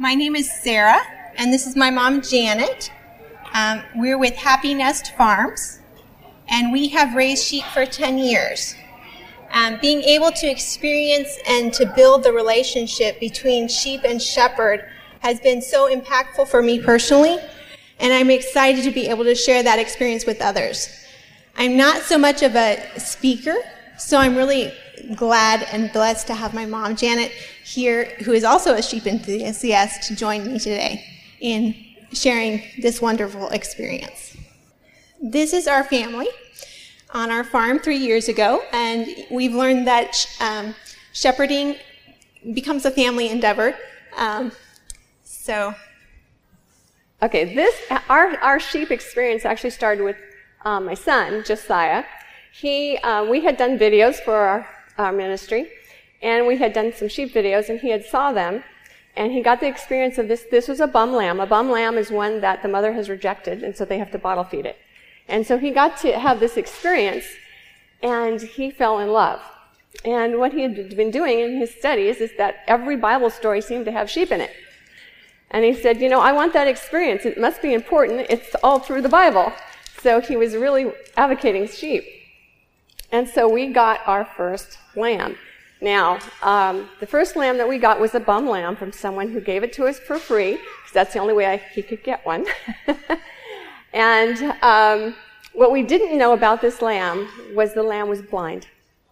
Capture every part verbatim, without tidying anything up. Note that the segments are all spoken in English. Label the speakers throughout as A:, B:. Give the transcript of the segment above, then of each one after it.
A: My name is Sarah, and this is my mom, Janet. Um, we're with Happy Nest Farms, and we have raised sheep for ten years. Um, being able to experience and to build the relationship between sheep and shepherd has been so impactful for me personally, and I'm excited to be able to share that experience with others. I'm not so much of a speaker, so I'm really glad and blessed to have my mom, Janet, here, who is also a sheep enthusiast, to join me today in sharing this wonderful experience. This is our family on our farm three years ago, and we've learned that um, shepherding becomes a family endeavor. Um, so,
B: okay, this our our sheep experience actually started with um, my son Josiah. He uh, we had done videos for our, our ministry, and we had done some sheep videos, and he had saw them, and he got the experience of this. This was a bum lamb. A bum lamb is one that the mother has rejected, and so they have to bottle feed it. And so he got to have this experience, and he fell in love. And what he had been doing in his studies is that every Bible story seemed to have sheep in it. And he said, you know, I want that experience. It must be important. It's all through the Bible. So he was really advocating sheep. And so we got our first lamb. Now, um, the first lamb that we got was a bum lamb from someone who gave it to us for free, because that's the only way I, he could get one. And um, what we didn't know about this lamb was the lamb was blind.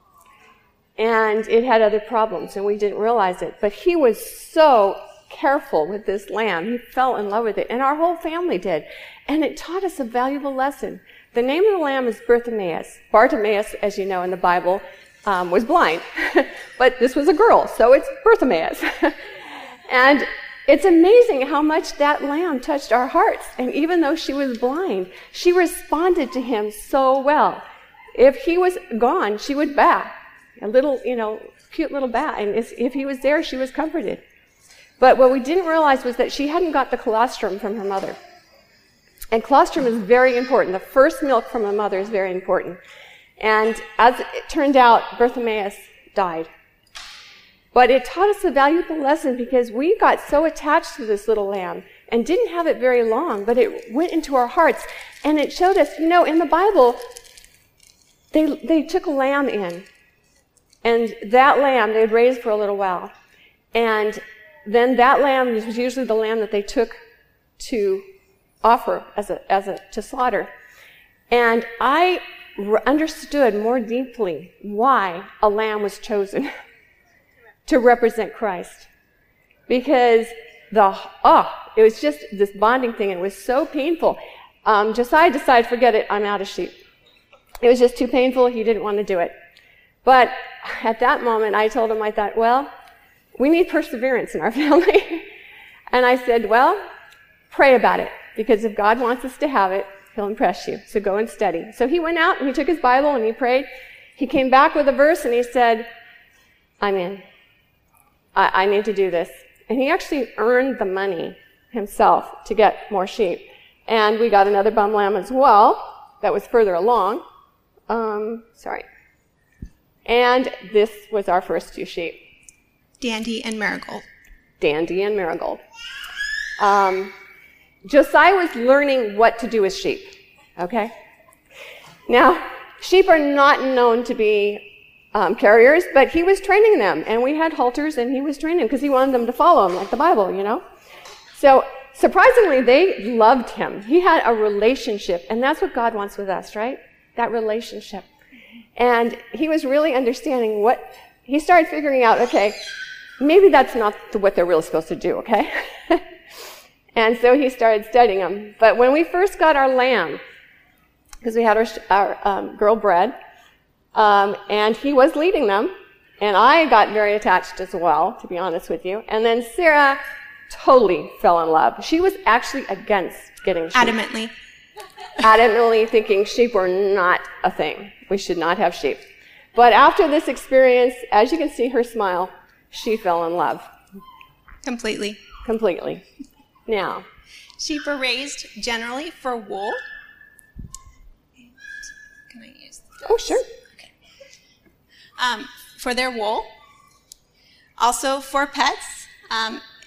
B: And it had other problems, and we didn't realize it. But he was so careful with this lamb. He fell in love with it, and our whole family did. And it taught us a valuable lesson. The name of the lamb is Bartimaeus. Bartimaeus, as you know in the Bible, um, was blind. But this was a girl, so it's Bartimaeus. And it's amazing how much that lamb touched our hearts. And even though she was blind, she responded to him so well. If he was gone, she would baa. A little, you know, cute little baa. And if he was there, she was comforted. But what we didn't realize was that she hadn't got the colostrum from her mother. And colostrum is very important. The first milk from a mother is very important. And as it turned out, Bartimaeus died. But it taught us a valuable lesson because we got so attached to this little lamb and didn't have it very long, but it went into our hearts. And it showed us, you know, in the Bible, they, they took a lamb in. And that lamb they'd raised for a little while. And then that lamb was usually the lamb that they took to offer as a, as a, to slaughter. And I r- understood more deeply why a lamb was chosen to represent Christ. Because the, oh, it was just this bonding thing, and it was so painful. Um, Josiah decided, forget it, I'm out of sheep. It was just too painful, he didn't want to do it. But at that moment, I told him, I thought, well, we need perseverance in our family. And I said, well, pray about it, because if God wants us to have it, he'll impress you. So go and study. So he went out and he took his Bible and he prayed. He came back with a verse and he said, I'm in. I, I need to do this. And he actually earned the money himself to get more sheep. And we got another bum lamb as well that was further along. Um, sorry. And this was our first two sheep.
A: Dandy and Marigold.
B: Dandy and Marigold. Um, Josiah was learning what to do with sheep, okay? Now, sheep are not known to be um, carriers, but he was training them, and we had halters, and he was training them because he wanted them to follow him, like the Bible, you know? So, surprisingly, they loved him. He had a relationship, and that's what God wants with us, right? That relationship. And he was really understanding what, he started figuring out, okay, maybe that's not what they're really supposed to do, okay? And so he started studying them. But when we first got our lamb, because we had our, our um, girl bred, um, and he was leading them, and I got very attached as well, to be honest with you. And then Sarah totally fell in love. She was actually against getting sheep.
A: Adamantly.
B: Adamantly thinking sheep were not a thing. We should not have sheep. But after this experience, as you can see her smile, she fell in love.
A: Completely.
B: Completely. Now,
A: sheep are raised generally for wool. Can I use this?
B: Oh, sure.
A: Okay. Um, for their wool. Also for pets. Um,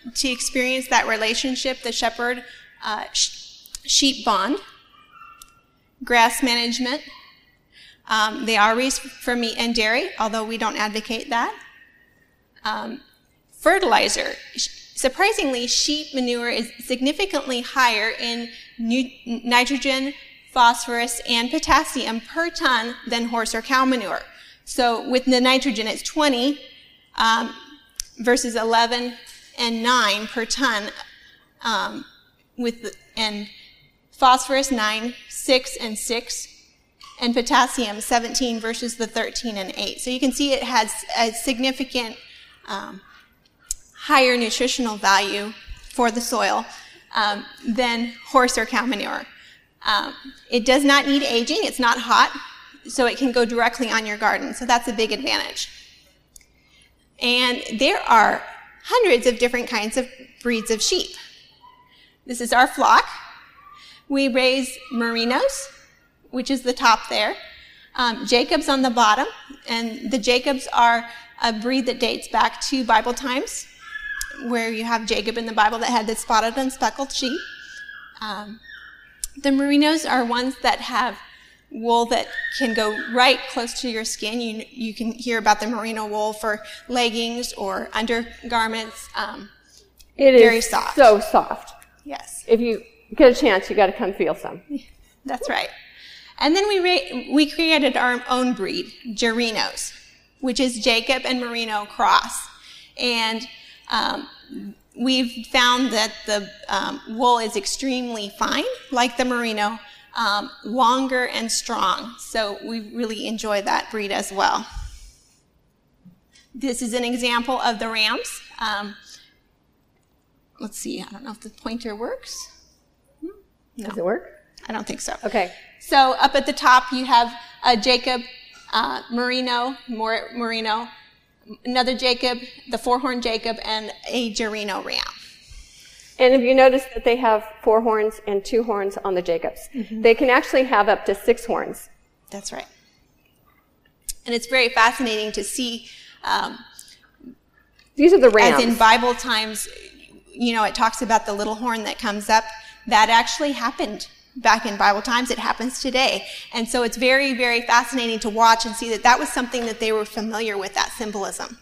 A: to experience that relationship, the shepherd uh, sh- sheep bond, grass management. Um, they are raised for meat and dairy, although we don't advocate that. Um, fertilizer. Surprisingly, sheep manure is significantly higher in nu- nitrogen, phosphorus, and potassium per ton than horse or cow manure. So with the nitrogen, it's twenty um, versus eleven and nine per ton, um, with the, and phosphorus nine, six, and six, and potassium seventeen versus the thirteen and eight. So you can see it has a significant um, higher nutritional value for the soil um, than horse or cow manure. Um, it does not need aging. It's not hot, so it can go directly on your garden. So that's a big advantage. And there are hundreds of different kinds of breeds of sheep. This is our flock. We raise Merinos, which is the top there, um, Jacobs on the bottom, and the Jacobs are a breed that dates back to Bible times, where you have Jacob in the Bible that had the spotted and speckled sheep. Um, the Merinos are ones that have wool that can go right close to your skin. You you can hear about the merino wool for leggings or undergarments. Um,
B: it
A: very
B: is
A: soft.
B: so soft.
A: Yes.
B: If you get a chance, you got to come feel some.
A: That's right. And then we ra- we created our own breed, Gerinos, which is Jacob and Merino cross. And um, we've found that the um, wool is extremely fine, like the Merino, um, longer and strong. So we really enjoy that breed as well. This is an example of the rams. Um, let's see, I don't know if the pointer works. No.
B: Does it work?
A: I don't think so.
B: Okay.
A: So up at the top you have a Jacob uh, Merino, more Merino, another Jacob, the four-horn Jacob, and a Gerino ram.
B: And if you notice that they have four horns and two horns on the Jacobs, mm-hmm. they can actually have up to six horns.
A: That's right. And it's very fascinating to see. Um,
B: These are the rams.
A: As in Bible times, you know, it talks about the little horn that comes up. That actually happened back in Bible times. It happens today. And so it's very, very fascinating to watch and see that that was something that they were familiar with, that symbolism.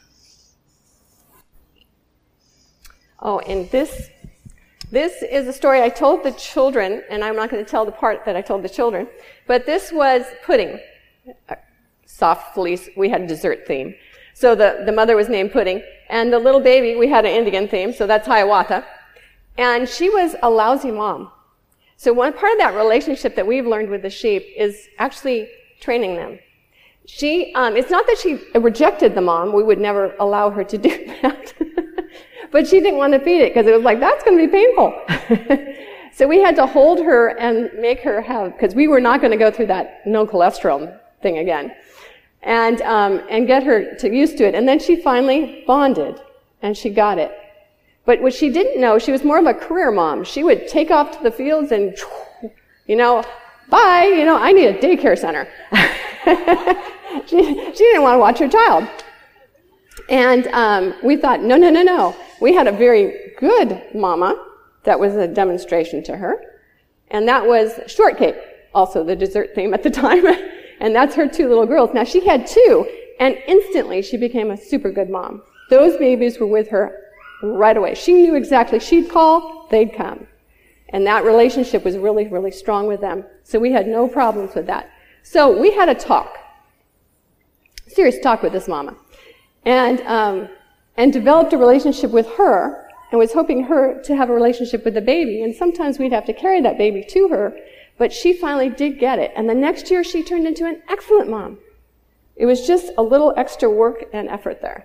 B: Oh, and this, this is a story I told the children, and I'm not going to tell the part that I told the children, but this was pudding. Soft fleece, we had a dessert theme. So the, the mother was named Pudding, and the little baby, we had an Indian theme, so that's Hiawatha. And she was a lousy mom. So one part of that relationship that we've learned with the sheep is actually training them. She, um, it's not that she rejected the mom. We would never allow her to do that. But she didn't want to feed it because it was like, that's going to be painful. So we had to hold her and make her have, because we were not going to go through that no cholesterol thing again. And, um, and get her to used to it. And then she finally bonded and she got it. But what she didn't know, she was more of a career mom. She would take off to the fields and, you know, bye, you know, I need a daycare center. she, she didn't want to watch her child. And um, we thought, no, no, no, no. We had a very good mama that was a demonstration to her. And that was Shortcake, also the dessert theme at the time. And that's her two little girls. Now, she had two, and instantly she became a super good mom. Those babies were with her right away. She knew exactly. She'd call, they'd come. And that relationship was really, really strong with them. So we had no problems with that. So we had a talk, serious talk with this mama, and um, and developed a relationship with her, and was hoping her to have a relationship with the baby. And sometimes we'd have to carry that baby to her, but she finally did get it. And the next year she turned into an excellent mom. It was just a little extra work and effort there.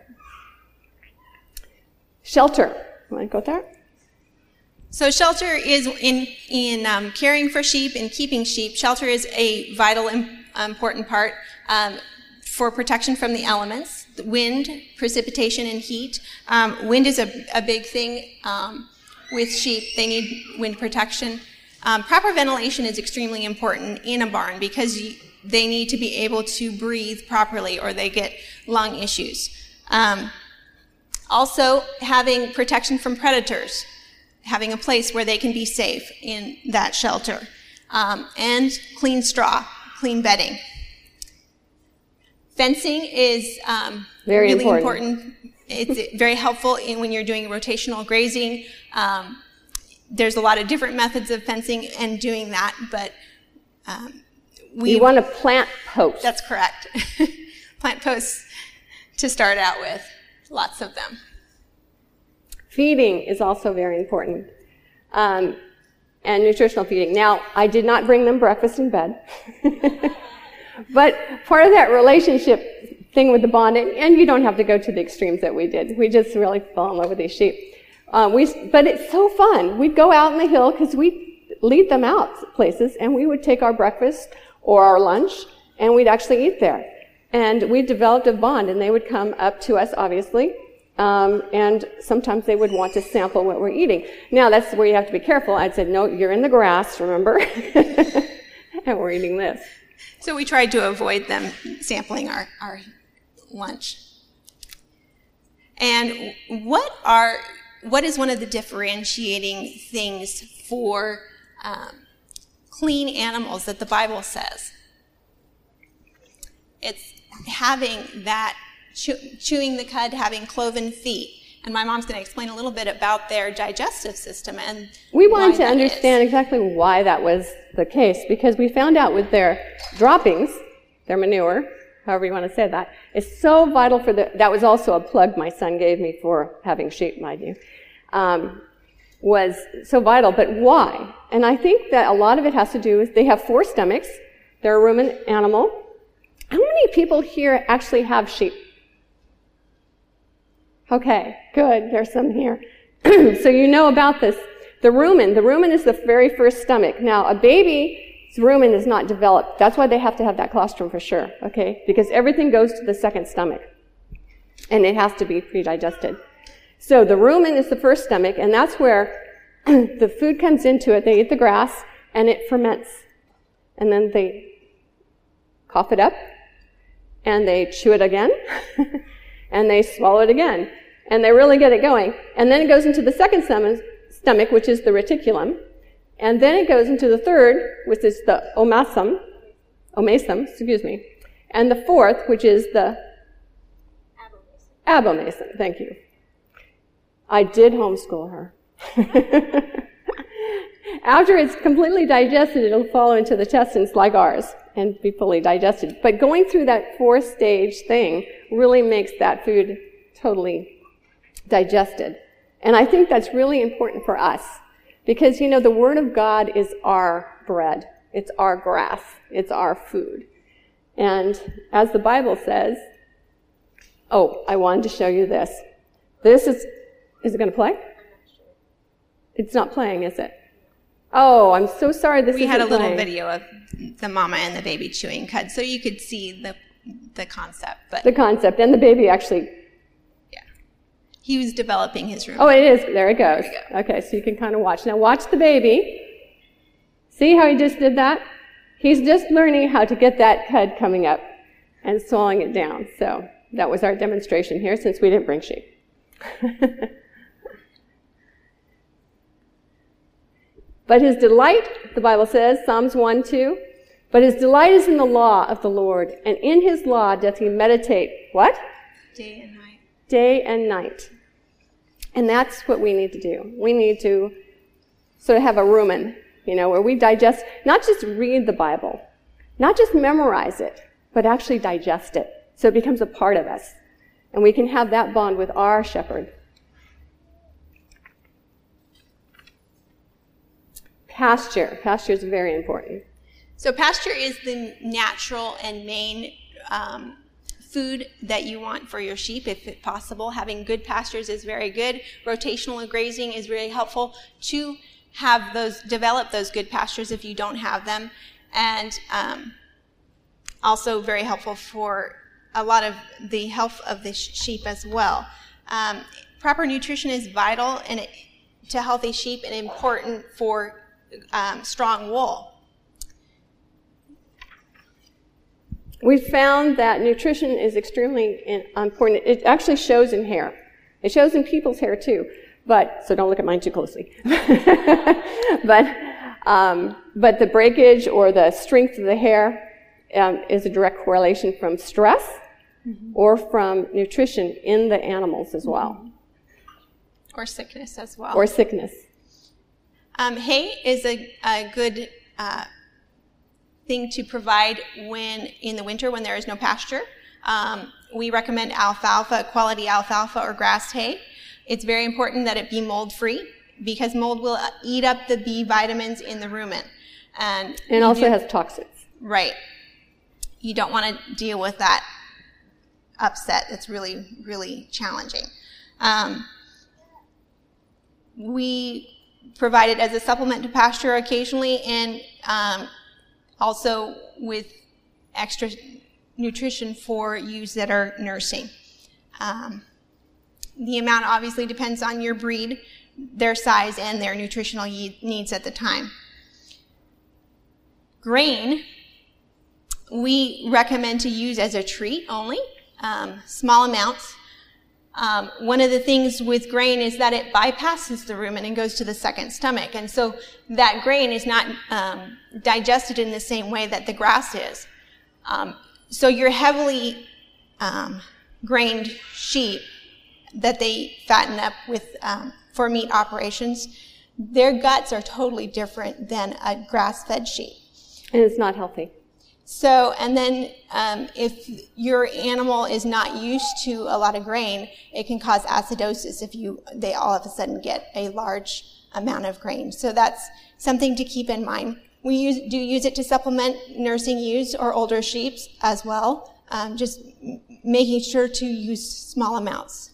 B: Shelter. You want to go there?
A: So shelter is in in um, caring for sheep and keeping sheep. Shelter is a vital, important part um, for protection from the elements, the wind, precipitation, and heat. Um, wind is a, a big thing um, with sheep. They need wind protection. Um, proper ventilation is extremely important in a barn because you, they need to be able to breathe properly or they get lung issues. Um, Also, having protection from predators, having a place where they can be safe in that shelter, um, and clean straw, clean bedding. Fencing is um,
B: very
A: really
B: important.
A: important. It's very helpful in when you're doing rotational grazing. Um, there's a lot of different methods of fencing and doing that, but um, we
B: you want to plant posts.
A: That's correct. Plant posts to start out with, lots of them.
B: Feeding is also very important, um, and nutritional feeding. Now, I did not bring them breakfast in bed, but part of that relationship thing with the bond, and, and you don't have to go to the extremes that we did. We just really fell in love with these sheep. Uh, we, but it's so fun. We'd go out in the hill because we'd lead them out places, and we would take our breakfast or our lunch, and we'd actually eat there. And we developed a bond, and they would come up to us, obviously, um, and sometimes they would want to sample what we're eating. Now, that's where you have to be careful. I'd say, no, you're in the grass, remember? And we're eating this.
A: So we tried to avoid them sampling our, our lunch. And what are what is one of the differentiating things for um, clean animals that the Bible says? It's having that chew, chewing the cud, having cloven feet. And my mom's going to explain a little bit about their digestive system. And
B: we wanted to understand exactly why that was the case, because we found out with their droppings, their manure, however you want to say that, is so vital for the, that was also a plug my son gave me for having sheep, mind you, um, was so vital. But why? And I think that a lot of it has to do with they have four stomachs. They're a ruminant animal. How many people here actually have sheep? Okay, good. There's some here. So you know about this. The rumen, the rumen is the very first stomach. Now, a baby's rumen is not developed. That's why they have to have that colostrum for sure, okay? Because everything goes to the second stomach, and it has to be pre-digested. So the rumen is the first stomach, and that's where the food comes into it. They eat the grass, and it ferments. And then they cough it up, and they chew it again, and they swallow it again, and they really get it going. And then it goes into the second stomach, which is the reticulum, and then it goes into the third, which is the omasum, omasum, excuse me, and the fourth, which is the abomasum. Thank you. I did homeschool her. After it's completely digested, it'll fall into the intestines like ours and be fully digested. But going through that four-stage thing really makes that food totally digested. And I think that's really important for us because, you know, the Word of God is our bread. It's our grass. It's our food. And as the Bible says, oh, I wanted to show you this. This is, is it going to play? It's not playing, is it? Oh, I'm so sorry this isn't
A: We had a little
B: playing.
A: video of the mama and the baby chewing cud, so you could see the the concept. But
B: The concept, and the baby actually...
A: yeah, he was developing his room.
B: Oh, it is. There it goes.
A: There you go.
B: Okay, so you can kind of watch. Now watch the baby. See how he just did that? He's just learning how to get that cud coming up and swallowing it down. So that was our demonstration here since we didn't bring sheep. But his delight, the Bible says, Psalms one two, but his delight is in the law of the Lord, and in his law doth he meditate, what?
A: Day and night.
B: Day and night. And that's what we need to do. We need to sort of have a rumen, you know, where we digest, not just read the Bible, not just memorize it, but actually digest it, so it becomes a part of us. And we can have that bond with our shepherd. Pasture. Pasture is very important.
A: So pasture is the natural and main um, food that you want for your sheep, if possible. Having good pastures is very good. Rotational grazing is really helpful to have those, develop those good pastures if you don't have them. And um, also very helpful for a lot of the health of the sh- sheep as well. Um, proper nutrition is vital and it, to healthy sheep and important for um, strong wool. We
B: found that nutrition is extremely important. It actually shows in hair. It shows in people's hair too, but so don't look at mine too closely. but um, but the breakage or the strength of the hair um, is a direct correlation from stress mm-hmm. or from nutrition in the animals as well.
A: Or sickness as well.
B: Or sickness.
A: Um, hay is a, a good uh, thing to provide when in the winter when there is no pasture. Um, we recommend alfalfa, quality alfalfa or grass hay. It's very important that it be mold-free because mold will eat up the B vitamins in the rumen. And,
B: and it also do, has toxins.
A: Right. You don't want to deal with that upset. It's really, really challenging. Um, we provide it as a supplement to pasture occasionally and um, also with extra nutrition for ewes that are nursing. Um, the amount obviously depends on your breed, their size, and their nutritional needs at the time. Grain, we recommend to use as a treat only, um, small amounts. Um, one of the things with grain is that it bypasses the rumen and goes to the second stomach. And so that grain is not um, digested in the same way that the grass is. Um, so your heavily um, grained sheep that they fatten up with um, for meat operations, their guts are totally different than a grass-fed sheep.
B: And it's not healthy.
A: So, and then um, if your animal is not used to a lot of grain, it can cause acidosis if you they all of a sudden get a large amount of grain. So that's something to keep in mind. We use, do use it to supplement nursing ewes or older sheep as well, um, just making sure to use small amounts.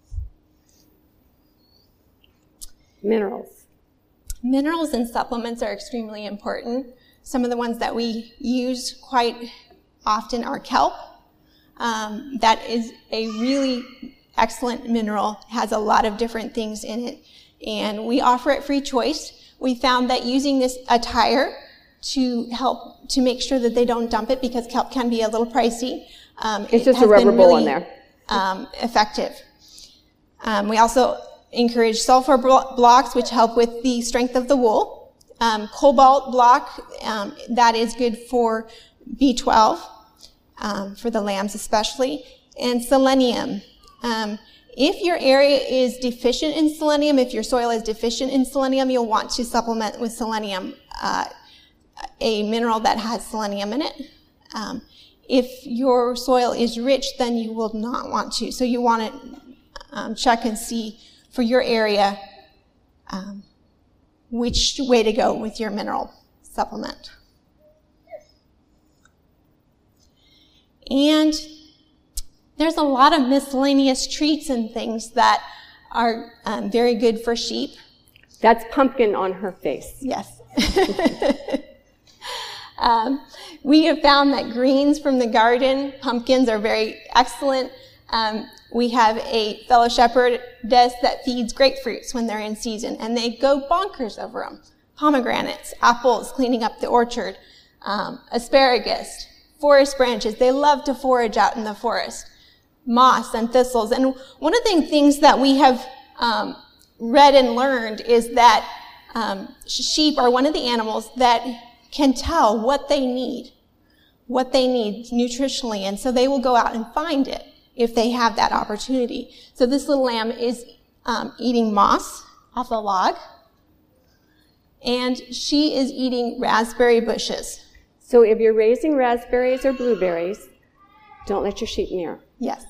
B: Minerals.
A: Minerals and supplements are extremely important. Some of the ones that we use quite often are kelp. Um, that is a really excellent mineral, has a lot of different things in it, and we offer it free choice. We found that using this attire to help to make sure that they don't dump it, because kelp can be a little pricey. Um,
B: it's
A: it
B: just a rubber
A: really,
B: bowl in there.
A: Um, effective. Um, we also encourage sulfur blocks, which help with the strength of the wool. Um, cobalt block, um, that is good for B twelve, um, for the lambs especially, and selenium. Um, if your area is deficient in selenium, if your soil is deficient in selenium, you'll want to supplement with selenium, uh, a mineral that has selenium in it. Um, if your soil is rich, then you will not want to. So you want to um, check and see for your area um, which way to go with your mineral supplement. And there's a lot of miscellaneous treats and things that are um, very good for sheep.
B: That's pumpkin on her face.
A: Yes. um, we have found that greens from the garden, pumpkins, are very excellent. Um, we have a fellow shepherdess that feeds grapefruits when they're in season, and they go bonkers over them. Pomegranates, apples, cleaning up the orchard, um, asparagus, forest branches. They love to forage out in the forest. Moss and thistles. And one of the things that we have um, read and learned is that um, sheep are one of the animals that can tell what they need, what they need nutritionally, and so they will go out and find it if they have that opportunity. So this little lamb is um, eating moss off a log, and she is eating raspberry bushes.
B: So if you're raising raspberries or blueberries, don't let your sheep near.
A: Yes.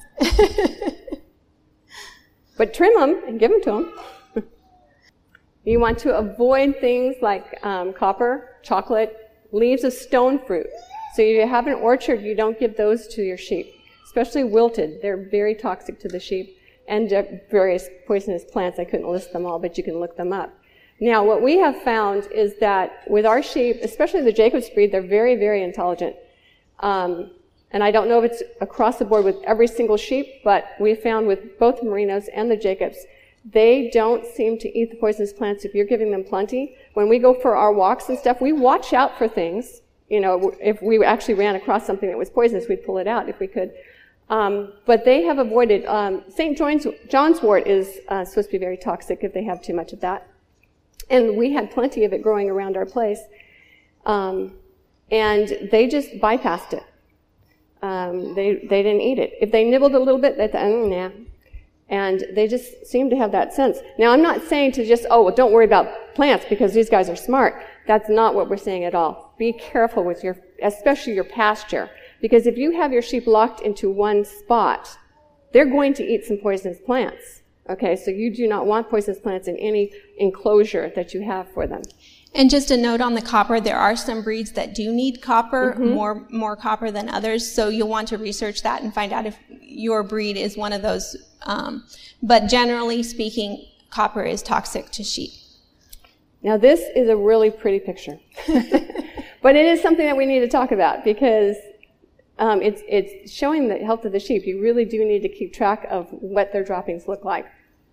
B: But trim them and give them to them. You want to avoid things like um, copper, chocolate, leaves of stone fruit. So if you have an orchard, you don't give those to your sheep. Especially wilted. They're very toxic to the sheep, and uh, various poisonous plants. I couldn't list them all, but you can look them up. Now, what we have found is that with our sheep, especially the Jacobs breed, they're very, very intelligent. Um, and I don't know if it's across the board with every single sheep, but we found with both Merinos and the Jacobs, they don't seem to eat the poisonous plants if you're giving them plenty. When we go for our walks and stuff, we watch out for things. You know, if we actually ran across something that was poisonous, we'd pull it out if we could. Um, but they have avoided, um, Saint John's, John's wort is uh, supposed to be very toxic if they have too much of that. And we had plenty of it growing around our place. Um, and they just bypassed it. Um, they, they didn't eat it. If they nibbled a little bit, they thought, mm, nah. And they just seem to have that sense. Now, I'm not saying to just, oh, well, don't worry about plants because these guys are smart. That's not what we're saying at all. Be careful with your, especially your pasture. Because if you have your sheep locked into one spot, they're going to eat some poisonous plants. Okay, so you do not want poisonous plants in any enclosure that you have for them.
A: And just a note on the copper, there are some breeds that do need copper, mm-hmm. more more copper than others, so you'll want to research that and find out if your breed is one of those. Um, but generally speaking, copper is toxic to sheep.
B: Now this is a really pretty picture. But it is something that we need to talk about because um, it's, it's showing the health of the sheep. You really do need to keep track of what their droppings look like.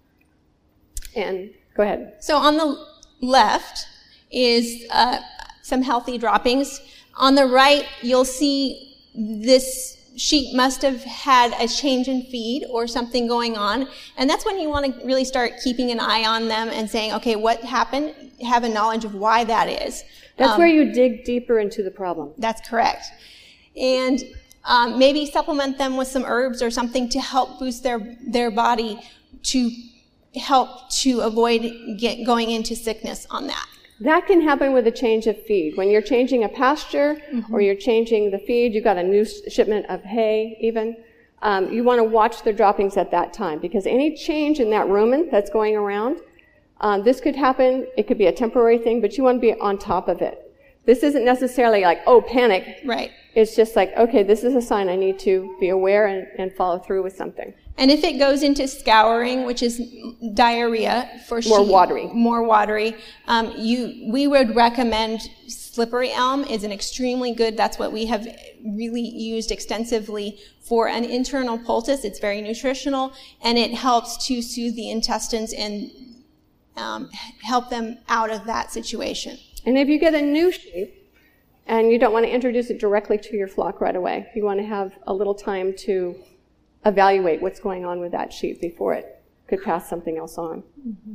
B: And go ahead.
A: So on the left is uh, some healthy droppings. On the right, you'll see this sheep must have had a change in feed or something going on. And that's when you want to really start keeping an eye on them and saying, okay, what happened? Have a knowledge of why that is.
B: That's
A: um,
B: where you dig deeper into the problem.
A: That's correct. And um, maybe supplement them with some herbs or something to help boost their, their body to help to avoid get going into sickness on that.
B: That can happen with a change of feed. When you're changing a pasture mm-hmm. or you're changing the feed, you've got a new shipment of hay even, um, you want to watch the droppings at that time because any change in that rumen that's going around, um, this could happen. It could be a temporary thing, but you want to be on top of it. This isn't necessarily like, oh, panic.
A: Right.
B: It's just like, okay, this is a sign I need to be aware and, and follow through with something.
A: And if it goes into scouring, which is diarrhea for sheep,
B: more watery,
A: more watery, um, you we would recommend slippery elm is an extremely good. That's what we have really used extensively for an internal poultice. It's very nutritional and it helps to soothe the intestines and um, help them out of that situation.
B: And if you get a new sheep and you don't want to introduce it directly to your flock right away, you want to have a little time to evaluate what's going on with that sheep before it could pass something else on.
A: Mm-hmm.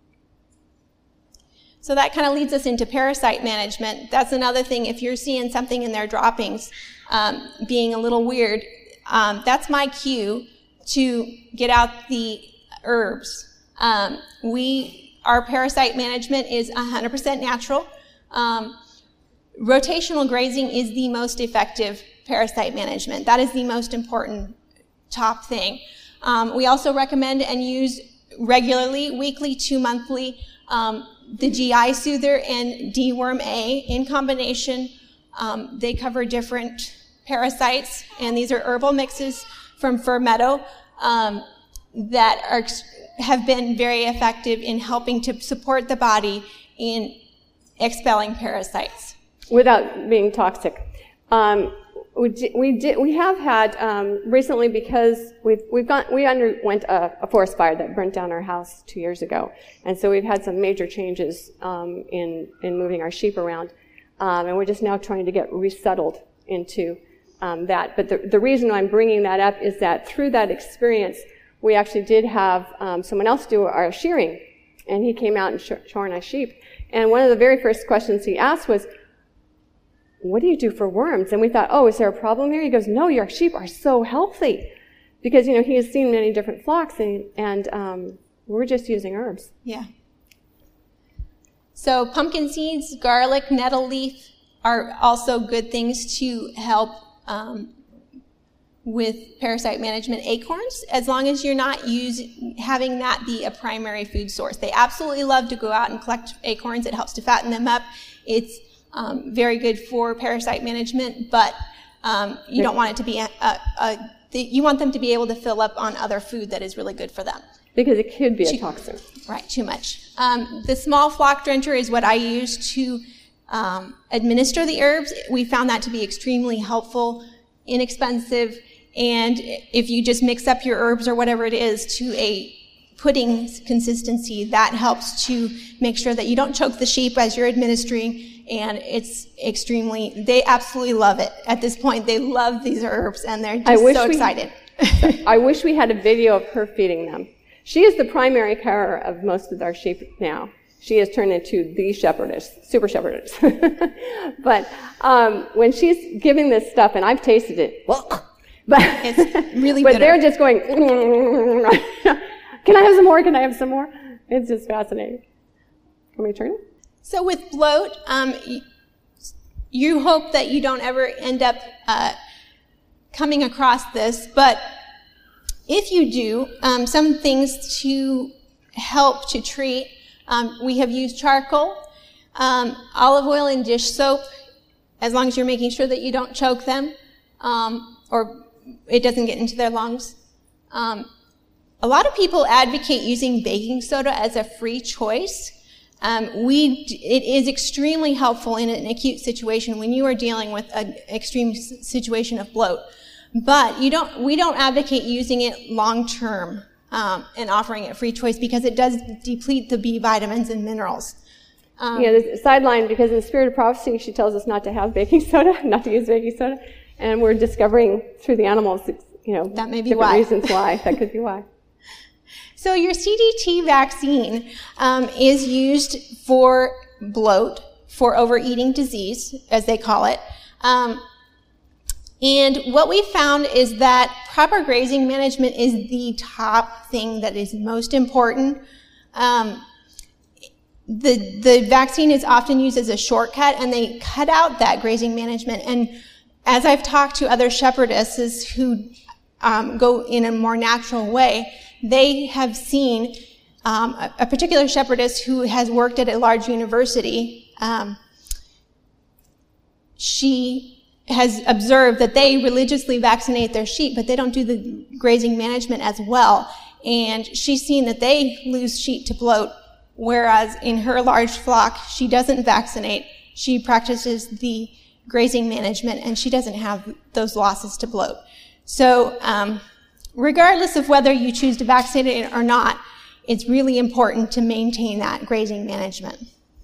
A: So that kind of leads us into parasite management. That's another thing. If you're seeing something in their droppings um, being a little weird, um, that's my cue to get out the herbs. Um, we, our parasite management is one hundred percent natural. Um, rotational grazing is the most effective parasite management. That is the most important top thing. Um, we also recommend and use regularly, weekly to monthly, um, the G I Soother and D-Worm A in combination. Um, they cover different parasites, and these are herbal mixes from Fir Meadow um, that are have been very effective in helping to support the body in expelling parasites
B: without being toxic. Um, We did, we did, we have had, um, recently because we've, we've gone, we underwent a, a forest fire that burnt down our house two years ago. And so we've had some major changes, um, in, in moving our sheep around. Um, and we're just now trying to get resettled into, um, that. But the, the reason I'm bringing that up is that through that experience, we actually did have, um, someone else do our shearing. And he came out and sh- shorn our sheep. And one of the very first questions he asked was, what do you do for worms? And we thought, oh, is there a problem here? He goes, no, your sheep are so healthy. Because, you know, he has seen many different flocks, and, and um, we're just using herbs.
A: Yeah. So pumpkin seeds, garlic, nettle leaf are also good things to help um, with parasite management. Acorns, as long as you're not using, having that be a primary food source. They absolutely love to go out and collect acorns. It helps to fatten them up. It's Um, very good for parasite management, but um, you don't want it to be a, a, a the, you want them to be able to fill up on other food that is really good for them.
B: Because it could be
A: too,
B: a toxin.
A: Right, too much. Um, the small flock drencher is what I use to um, administer the herbs. We found that to be extremely helpful, inexpensive, and if you just mix up your herbs or whatever it is to a pudding consistency, that helps to make sure that you don't choke the sheep as you're administering. And it's extremely, they absolutely love it. At this point, they love these herbs, and they're just so excited.
B: So I wish we had a video of her feeding them. She is the primary carer of most of our sheep now. She has turned into the shepherdess, super shepherdess. But um, when she's giving this stuff, and I've tasted it, but
A: it's really
B: but
A: bitter.
B: They're just going, can I have some more? Can I have some more? It's just fascinating. Can we turn it?
A: So with bloat, um, you hope that you don't ever end up uh, coming across this, but if you do, um, some things to help to treat, um, we have used charcoal, um, olive oil and dish soap, as long as you're making sure that you don't choke them, um, or it doesn't get into their lungs. Um, a lot of people advocate using baking soda as a free choice. Um, we, it is extremely helpful in an acute situation when you are dealing with an extreme situation of bloat. But you don't, we don't advocate using it long term um, and offering it free choice because it does deplete the B vitamins and minerals. Um,
B: yeah, the sideline, because in the Spirit of Prophecy, she tells us not to have baking soda, not to use baking soda, and we're discovering through the animals, you know,
A: that may be
B: different
A: why.
B: reasons why. That could be why.
A: So your C D T vaccine um, is used for bloat, for overeating disease, as they call it. Um, and what we found is that proper grazing management is the top thing that is most important. Um, the the vaccine is often used as a shortcut, and they cut out that grazing management. And as I've talked to other shepherdesses who um, go in a more natural way, they have seen um, a, a particular shepherdess who has worked at a large university. Um, she has observed that they religiously vaccinate their sheep, but they don't do the grazing management as well. And she's seen that they lose sheep to bloat, whereas in her large flock, she doesn't vaccinate. She practices the grazing management, and she doesn't have those losses to bloat. So, um, regardless of whether you choose to vaccinate it or not, it's really important to maintain that grazing management.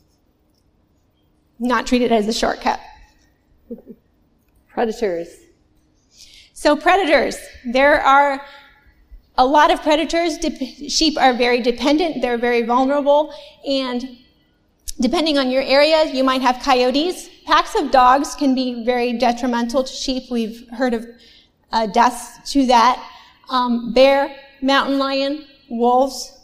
A: Not treat it as a shortcut.
B: Predators.
A: So predators. There are a lot of predators. Dep- sheep are very dependent. They're very vulnerable. And depending on your area, you might have coyotes. Packs of dogs can be very detrimental to sheep. We've heard of uh, deaths to that. Um, bear, mountain lion, wolves.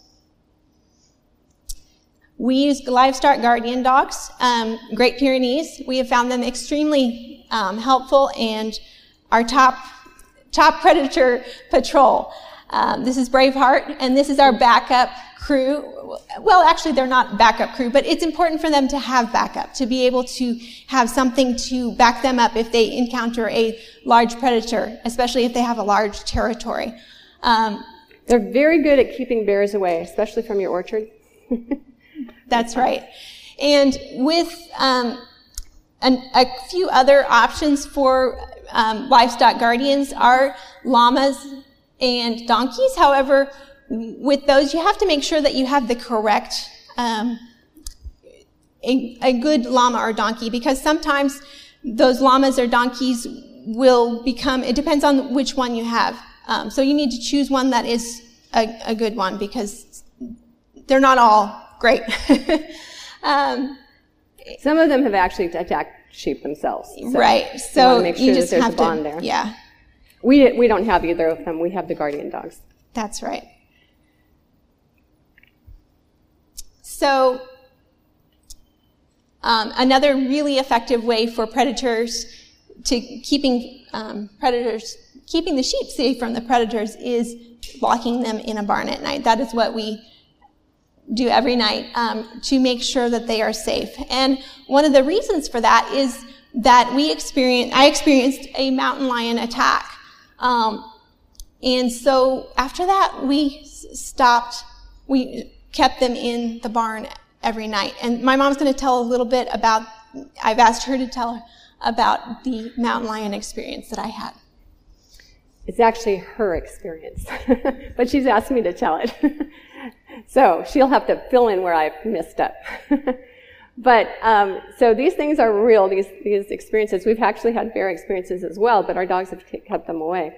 A: We use livestock guardian dogs, um, Great Pyrenees. We have found them extremely um, helpful, and our top top predator patrol. Um, this is Braveheart, and this is our backup crew. Well, actually, they're not backup crew, but it's important for them to have backup, to be able to have something to back them up if they encounter a large predator, especially if they have a large territory. Um,
B: They're very good at keeping bears away, especially from your orchard.
A: That's right. And with um, an, a few other options for um, livestock guardians are llamas and donkeys. However, with those, you have to make sure that you have the correct, um, a, a good llama or donkey, because sometimes those llamas or donkeys will become, it depends on which one you have. Um, so you need to choose one that is a, a good one, because they're not all great. um,
B: Some of them have actually attacked sheep themselves. So
A: right. So
B: you, make sure
A: you just
B: that there's
A: have
B: a bond
A: to,
B: there.
A: yeah.
B: We we don't have either of them. We have the guardian dogs.
A: That's right. So um, another really effective way for predators to keeping um, predators keeping the sheep safe from the predators is locking them in a barn at night. That is what we do every night um, to make sure that they are safe. And one of the reasons for that is that we experienced, I experienced a mountain lion attack. Um, and so after that, we stopped, we kept them in the barn every night. And my mom's going to tell a little bit about, I've asked her to tell about the mountain lion experience that I had.
B: It's actually her experience, but she's asked me to tell it. So she'll have to fill in where I've messed up. But um, so these things are real, these, these experiences. We've actually had bear experiences as well, but our dogs have kept them away.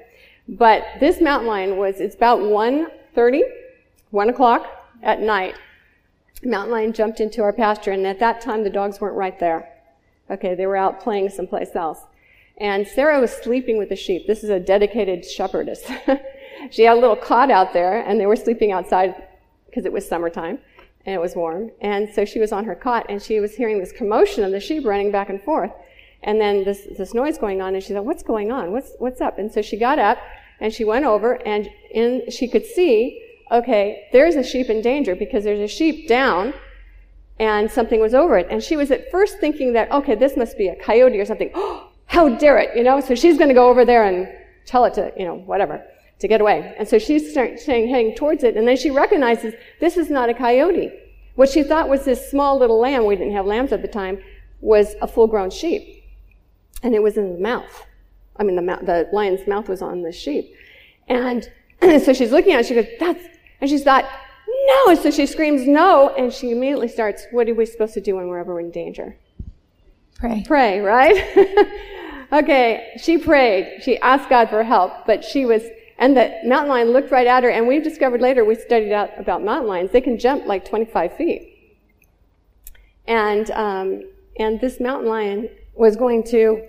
B: But this mountain lion was, it's about one thirty, one o'clock at night. Mountain lion jumped into our pasture, and at that time the dogs weren't right there. Okay, they were out playing someplace else. And Sarah was sleeping with the sheep. This is a dedicated shepherdess. She had a little cot out there, and they were sleeping outside because it was summertime, and it was warm. And so she was on her cot, and she was hearing this commotion of the sheep running back and forth. And then this, this noise going on, and she thought, what's going on? What's, what's up? And so she got up, and she went over, and in, she could see, okay, there's a sheep in danger because there's a sheep down, and something was over it. And she was at first thinking that, okay, this must be a coyote or something. Oh, how dare it, you know? So she's going to go over there and tell it to, you know, whatever, to get away. And so she's start, saying, heading towards it, and then she recognizes this is not a coyote. What she thought was this small little lamb, we didn't have lambs at the time, was a full-grown sheep. And it was in the mouth. I mean, the, mouth, the lion's mouth was on the sheep. And so she's looking at it, she goes, that's, and she thought, no! So she screams, no! And she immediately starts, what are we supposed to do when we're ever in danger?
A: Pray.
B: Pray, right? Okay, she prayed. She asked God for help, but she was, and the mountain lion looked right at her, and we've discovered later, we studied out about mountain lions, they can jump like twenty-five feet. And, um, and this mountain lion was going to,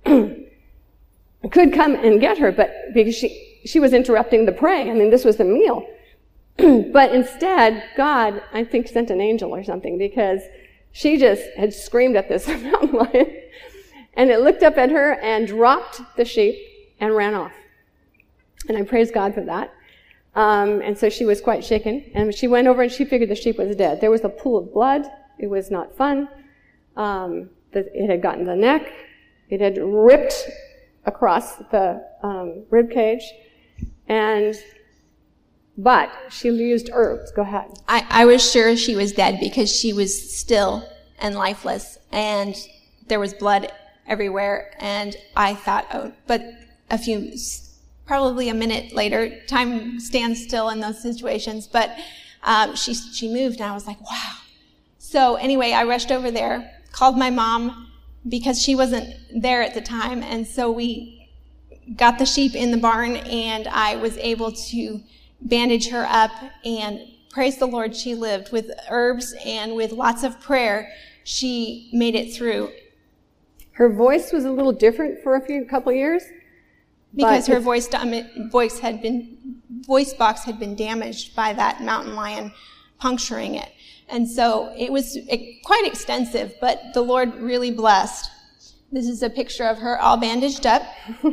B: could come and get her, but because she, she was interrupting the prey. I mean, this was the meal. But instead, God, I think, sent an angel or something, because she just had screamed at this mountain lion, and it looked up at her and dropped the sheep and ran off. And I praise God for that. Um, and so she was quite shaken, and she went over and she figured the sheep was dead. There was a pool of blood. It was not fun. Um, the, it had gotten the neck. It had ripped across the um, rib cage, and but she used herbs. Go ahead.
A: I, I was sure she was dead because she was still and lifeless, and there was blood everywhere. And I thought, oh, but a few, probably a minute later, time stands still in those situations. But um, she she moved, and I was like, wow. So anyway, I rushed over there, called my mom because she wasn't there at the time, and so we got the sheep in the barn, and I was able to bandage her up, and praise the Lord, she lived. With herbs and with lots of prayer, she made it through.
B: Her voice was a little different for a few couple years,
A: because her voice voice had been voice box had been damaged by that mountain lion puncturing it, and so it was quite extensive. But the Lord really blessed. This is a picture of her all bandaged up,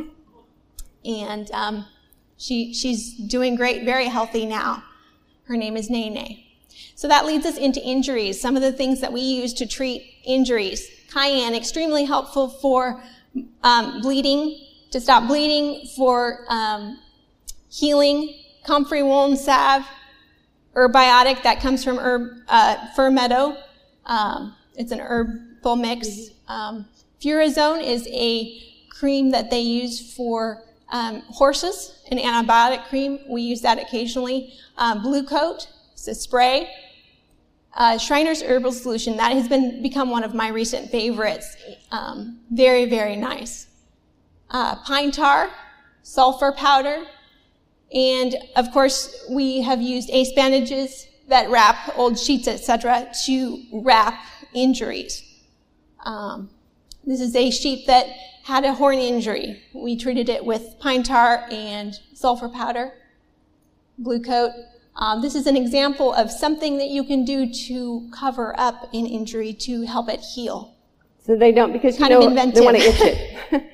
A: and um, She, she's doing great, very healthy now. Her name is Nene. So that leads us into injuries, some of the things that we use to treat injuries. Cayenne, extremely helpful for um, bleeding, to stop bleeding, for um, healing. Comfrey wound salve, herbiotic, that comes from herb, uh, fir meadow. Um, it's an herbal mix. Um, Furazone is a cream that they use for Um, horses, an antibiotic cream. We use that occasionally. Uh, Blue Coat, it's a spray. Uh, Shriner's Herbal Solution, that has been become one of my recent favorites. Um, very, very nice. Uh, pine tar, sulfur powder, and of course we have used ace bandages that wrap old sheets, et cetera, to wrap injuries. Um, this is a sheep that had a horn injury. We treated it with pine tar and sulfur powder, Blue Coat. Um, this is an example of something that you can do to cover up an injury to help it heal.
B: So they don't, because you
A: kind
B: know
A: of inventive.
B: They want to itch it.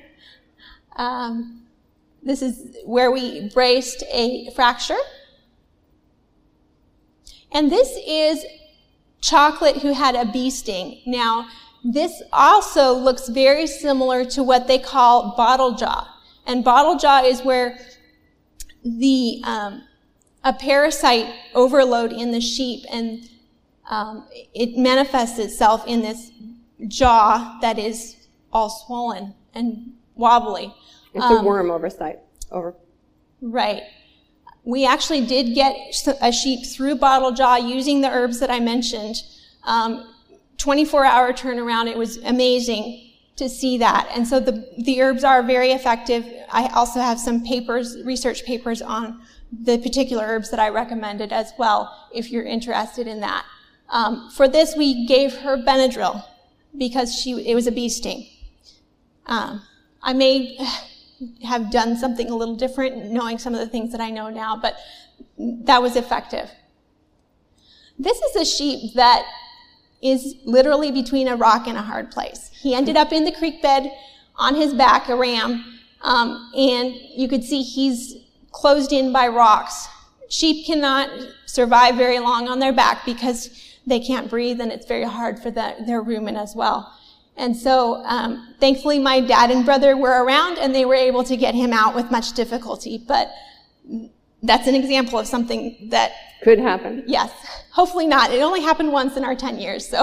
A: um, this is where we braced a fracture. And this is Chocolate, who had a bee sting. Now, this also looks very similar to what they call bottle jaw. And bottle jaw is where the um, a parasite overload in the sheep, and um, it manifests itself in this jaw that is all swollen and wobbly.
B: It's
A: um,
B: a worm oversight. Over.
A: Right. We actually did get a sheep through bottle jaw using the herbs that I mentioned. Um, twenty-four hour turnaround. It was amazing. to see that. And so the, the herbs are very effective. I also have some papers, research papers on the particular herbs that I recommended as well, if you're interested in that. Um, for this, we gave her Benadryl because she it was a bee sting. Um, I may have done something a little different, knowing some of the things that I know now, but that was effective. This is a sheep that is literally between a rock and a hard place. He ended up in the creek bed on his back, a ram, um, and you could see he's closed in by rocks. Sheep cannot survive very long on their back because they can't breathe, and it's very hard for the, their rumen as well. And so, um, thankfully, my dad and brother were around, and they were able to get him out with much difficulty. But that's an example of something that
B: could happen.
A: Yes, hopefully not. It only happened once in our ten years. So,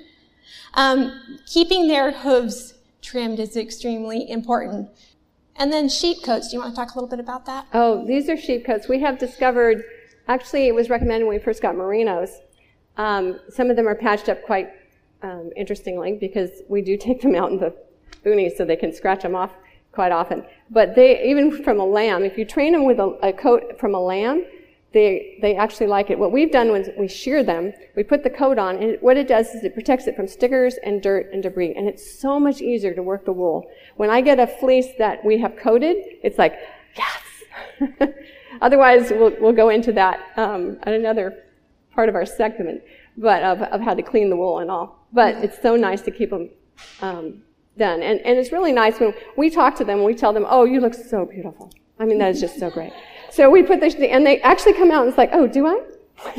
A: um, keeping their hooves trimmed is extremely important. And then sheep coats. Do you want to talk a little bit about that?
B: Oh, these are sheep coats. We have discovered. Actually, it was recommended when we first got merinos. Um, some of them are patched up quite um, interestingly because we do take them out in the boonies so they can scratch them off quite often. But they, even from a lamb, if you train them with a, a coat from a lamb, they they actually like it. What we've done was we shear them, we put the coat on, and what it does is it protects it from stickers and dirt and debris. And it's so much easier to work the wool. When I get a fleece that we have coated, it's like, yes! Otherwise, we'll, we'll go into that um, at another part of our segment, but of, of how to clean the wool and all. But it's so nice to keep them um, done. And, and it's really nice when we talk to them, we tell them, oh, you look so beautiful. I mean, that is just so great. So we put this, and they actually come out and it's like, oh, do I?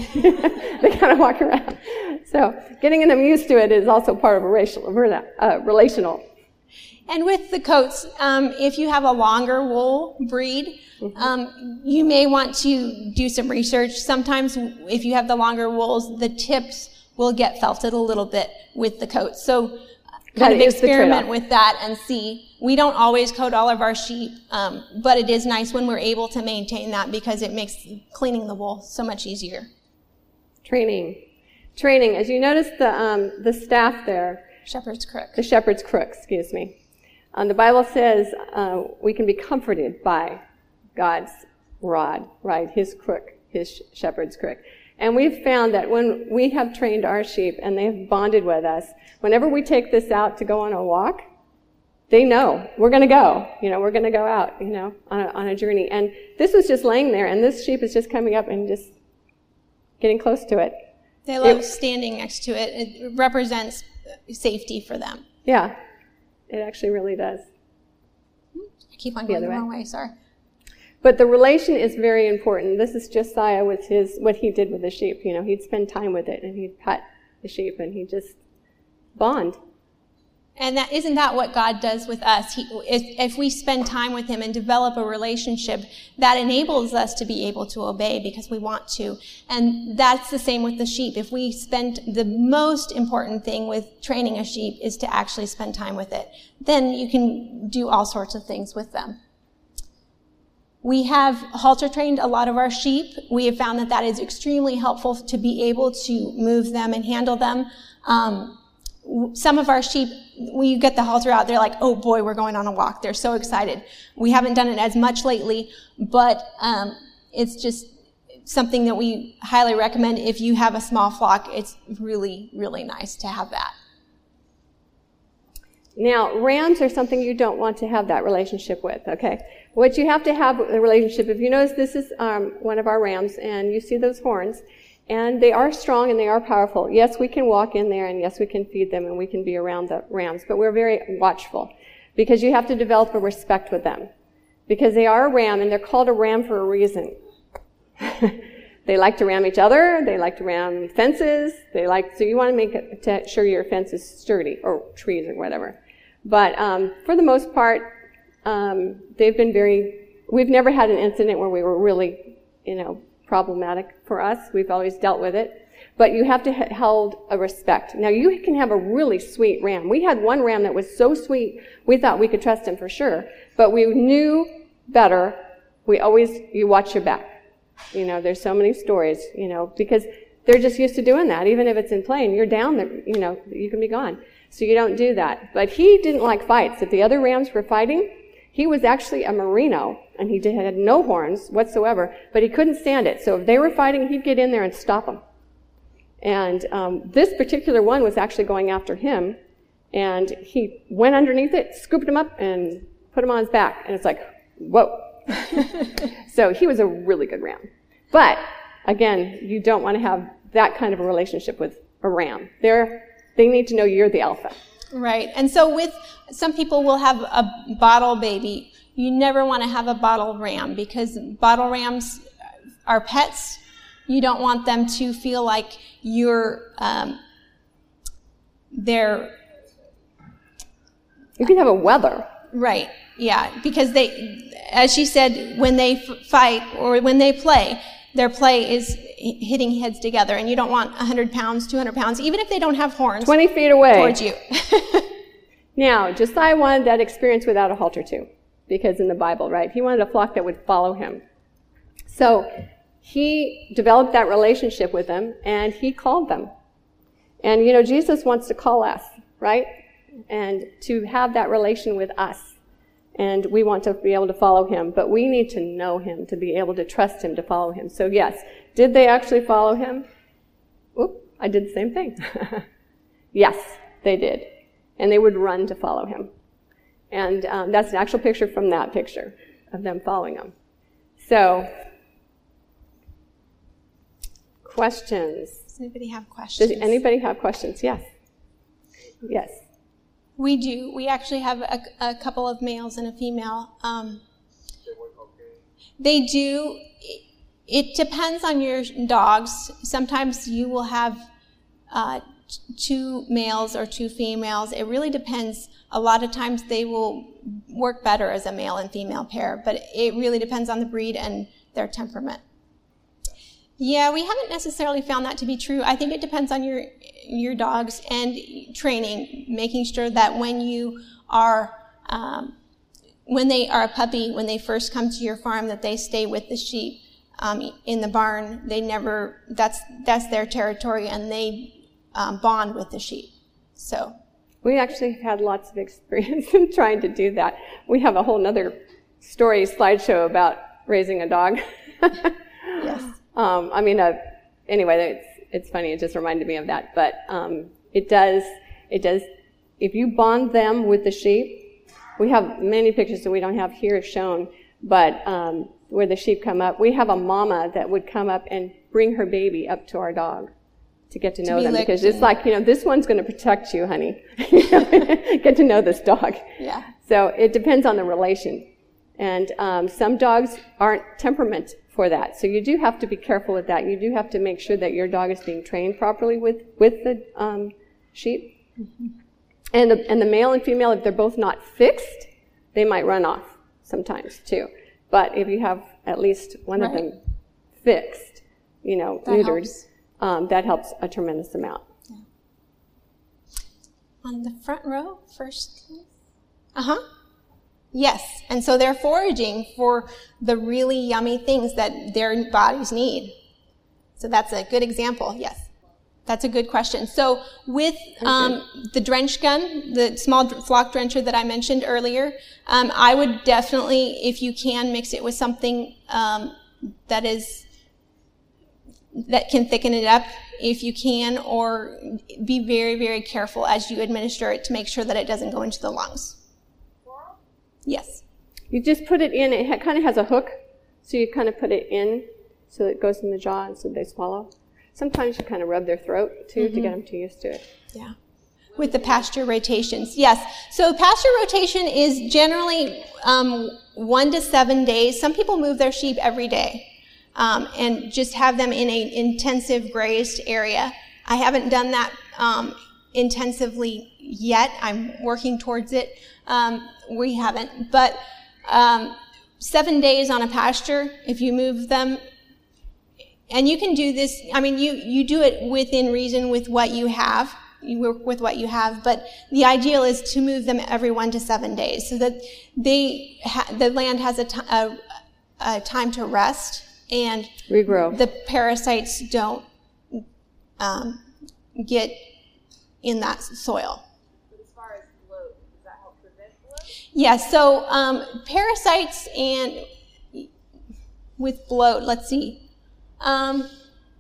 B: They kind of walk around. So getting them used to it is also part of a racial, uh, relational.
A: And with the coats, um, if you have a longer wool breed, um, you may want to do some research. Sometimes if you have the longer wools, the tips will get felted a little bit with the coats. So kind of experiment with that and see. We don't always coat all of our sheep, um, but it is nice when we're able to maintain that because it makes cleaning the wool so much easier.
B: Training. Training. As you notice the, um, the staff there.
A: Shepherd's crook.
B: The shepherd's crook, excuse me. Um, the Bible says uh, we can be comforted by God's rod, right? His crook, his shepherd's crook. And we've found that when we have trained our sheep and they've bonded with us, whenever we take this out to go on a walk, they know we're going to go. You know, we're going to go out, you know, on a, on a journey. And this was just laying there, and this sheep is just coming up and just getting close to it.
A: They love it, standing next to it. It represents safety for them.
B: Yeah, it actually really does.
A: I keep on going the, the wrong way, sorry.
B: But the relation is very important. This is Josiah with his, what he did with the sheep. You know, he'd spend time with it, and he'd pet the sheep, and he'd just bond.
A: And that isn't that what God does with us? He, if, if we spend time with him and develop a relationship, that enables us to be able to obey because we want to. And that's the same with the sheep. If we spend, the most important thing with training a sheep is to actually spend time with it. Then you can do all sorts of things with them. We have halter trained a lot of our sheep. We have found that that is extremely helpful to be able to move them and handle them. Um, some of our sheep, when you get the halter out, they're like, oh boy, we're going on a walk. They're so excited. We haven't done it as much lately, but um, it's just something that we highly recommend. If you have a small flock, it's really, really nice to have that. Now, rams are something you don't want to have that relationship with, okay? What you have to have a relationship, if you notice this is um, one of our rams, and you see those horns, and they are strong and they are powerful. Yes, we can walk in there, and yes, we can feed them, and we can be around the rams, but we're very watchful because you have to develop a respect with them because they are a ram, and they're called a ram for a reason. They like to ram each other. They like to ram fences. They like, so you want to make it, to sure your fence is sturdy, or trees or whatever. But um, for the most part, um, they've been very, we've never had an incident where we were really, you know, problematic for us. We've always dealt with it. But you have to ha- hold a respect. Now, you can have a really sweet ram. We had one ram that was so sweet, we thought we could trust him for sure. But we knew better. We always, you watch your back. You know, there's so many stories, you know, because
B: they're just used to doing that. Even if it's in play and you're down there, you know, you can be gone. So you don't do that. But he didn't like fights. If the other rams were fighting, he was actually a merino, and he did, had no horns whatsoever, but he couldn't stand it. So if they were fighting, he'd get in there and stop them. And um, this particular one was actually going after him, and he went underneath it, scooped him up, and put him on his back. And it's like, whoa. So he was a really good ram. But, again, you don't want to have that kind of a relationship with a ram. They're, they need to know you're the alpha.
A: Right. And so with some people will have a bottle baby. You never want to have a bottle ram because bottle rams are pets. You don't want them to feel like you're, um, they're...
B: You can have a wether.
A: Right. Yeah. Because they, as she said, when they f- fight or when they play, their play is hitting heads together, and you don't want one hundred pounds, two hundred pounds, even if they don't have horns.
B: twenty feet away.
A: Towards you.
B: Now, Josiah wanted that experience without a halter too, because in the Bible, right, he wanted a flock that would follow him. So he developed that relationship with them, and he called them. And, you know, Jesus wants to call us, right, and to have that relation with us. And we want to be able to follow him, but we need to know him to be able to trust him to follow him. So yes, did they actually follow him? Oop, I did the same thing. Yes, they did. And they would run to follow him. And um, that's an actual picture from that picture of them following him. So, questions?
A: Does anybody have questions?
B: Does anybody have questions? Yes. Yes.
A: We do. We actually have a, a couple of males and a female. Um, they do. It depends on your dogs. Sometimes you will have uh, two males or two females. It really depends. A lot of times they will work better as a male and female pair, but it really depends on the breed and their temperament. Yeah, we haven't necessarily found that to be true. I think it depends on your your dogs and training, making sure that when you are, um, when they are a puppy, when they first come to your farm, that they stay with the sheep um, in the barn. They never, that's that's their territory, and they um, bond with the sheep. So
B: we actually have had lots of experience in trying to do that. We have a whole other story slideshow about raising a dog.
A: Yes.
B: Um, I mean, uh, anyway, it's it's funny. It just reminded me of that. But um, it does it does. If you bond them with the sheep, we have many pictures that we don't have here shown, but um, where the sheep come up, we have a mama that would come up and bring her baby up to our dog to get to know to them, because it's like, you know, this one's going to protect you, honey. Get to know this dog.
A: Yeah.
B: So it depends on the relation, and um, some dogs aren't temperament for that. So you do have to be careful with that. You do have to make sure that your dog is being trained properly with, with the um, sheep. Mm-hmm. And, the, and the male and female, if they're both not fixed, they might run off sometimes too. But if you have at least one right. of them fixed, you know,
A: that
B: neutered,
A: helps.
B: Um, that helps a tremendous amount.
A: Yeah. On the front row, first. Uh-huh. Yes, and so they're foraging for the really yummy things that their bodies need. So that's a good example, yes. That's a good question. So with um, the drench gun, the small flock drencher that I mentioned earlier, um, I would definitely, if you can, mix it with something um, that is, that can thicken it up if you can, or be very, very careful as you administer it to make sure that it doesn't go into the lungs. Yes.
B: You just put it in. It ha- kind of has a hook, so you kind of put it in so it goes in the jaw and so they swallow. Sometimes you kind of rub their throat, too, mm-hmm. to get them too used to it.
A: Yeah. With the pasture rotations. Yes. So pasture rotation is generally um, one to seven days. Some people move their sheep every day um, and just have them in an intensive grazed area. I haven't done that um, intensively yet. I'm working towards it. Um, we haven't, but um, seven days on a pasture, if you move them, and you can do this, I mean, you, you do it within reason with what you have, you work with what you have, but the ideal is to move them every one to seven days so that they ha- the land has a, t- a, a time to rest and
B: regrow.
A: The parasites don't um, get in that soil.
C: But as far as bloat, does that help prevent bloat?
A: Yeah, so um, parasites and with bloat, let's see. Um,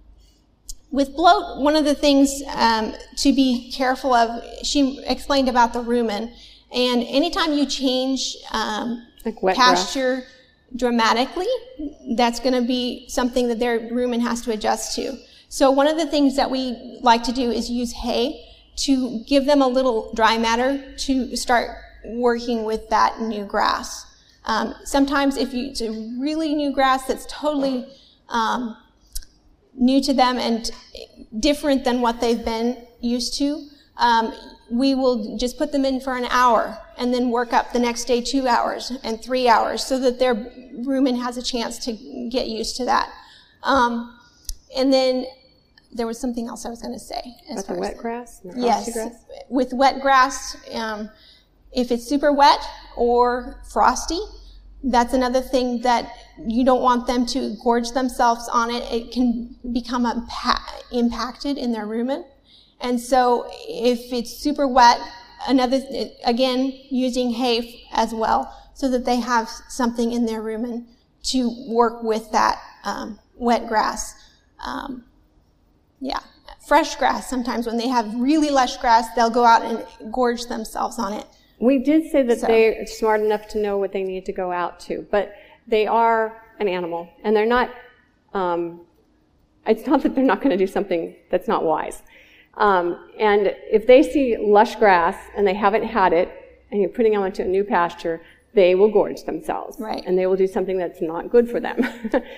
A: with bloat, one of the things um, to be careful of, she explained about the rumen, and anytime you change um,
B: like wet
A: pasture
B: grass.
A: dramatically, that's going to be something that their rumen has to adjust to. So one of the things that we like to do is use hay to give them a little dry matter to start working with that new grass. Um, sometimes if you, it's a really new grass that's totally um, new to them and different than what they've been used to, um, we will just put them in for an hour and then work up the next day two hours and three hours so that their rumen has a chance to get used to that. Um, and then there was something else I was going to say.
B: As far as wet grass?
A: Yes.
B: Grass?
A: With wet grass, um, if it's super wet or frosty, that's another thing that you don't want them to gorge themselves on it. It can become impa- impacted in their rumen. And so if it's super wet, another, again, using hay as well so that they have something in their rumen to work with that um, wet grass. Um, yeah. Fresh grass, sometimes when they have really lush grass, they'll go out and gorge themselves on it.
B: We did say that
A: So.
B: they're smart enough to know what they need to go out to, but they are an animal, and they're not, um, it's not that they're not going to do something that's not wise. Um, and if they see lush grass and they haven't had it, and you're putting them into a new pasture, they will gorge themselves.
A: Right.
B: And they will do something that's not good for them.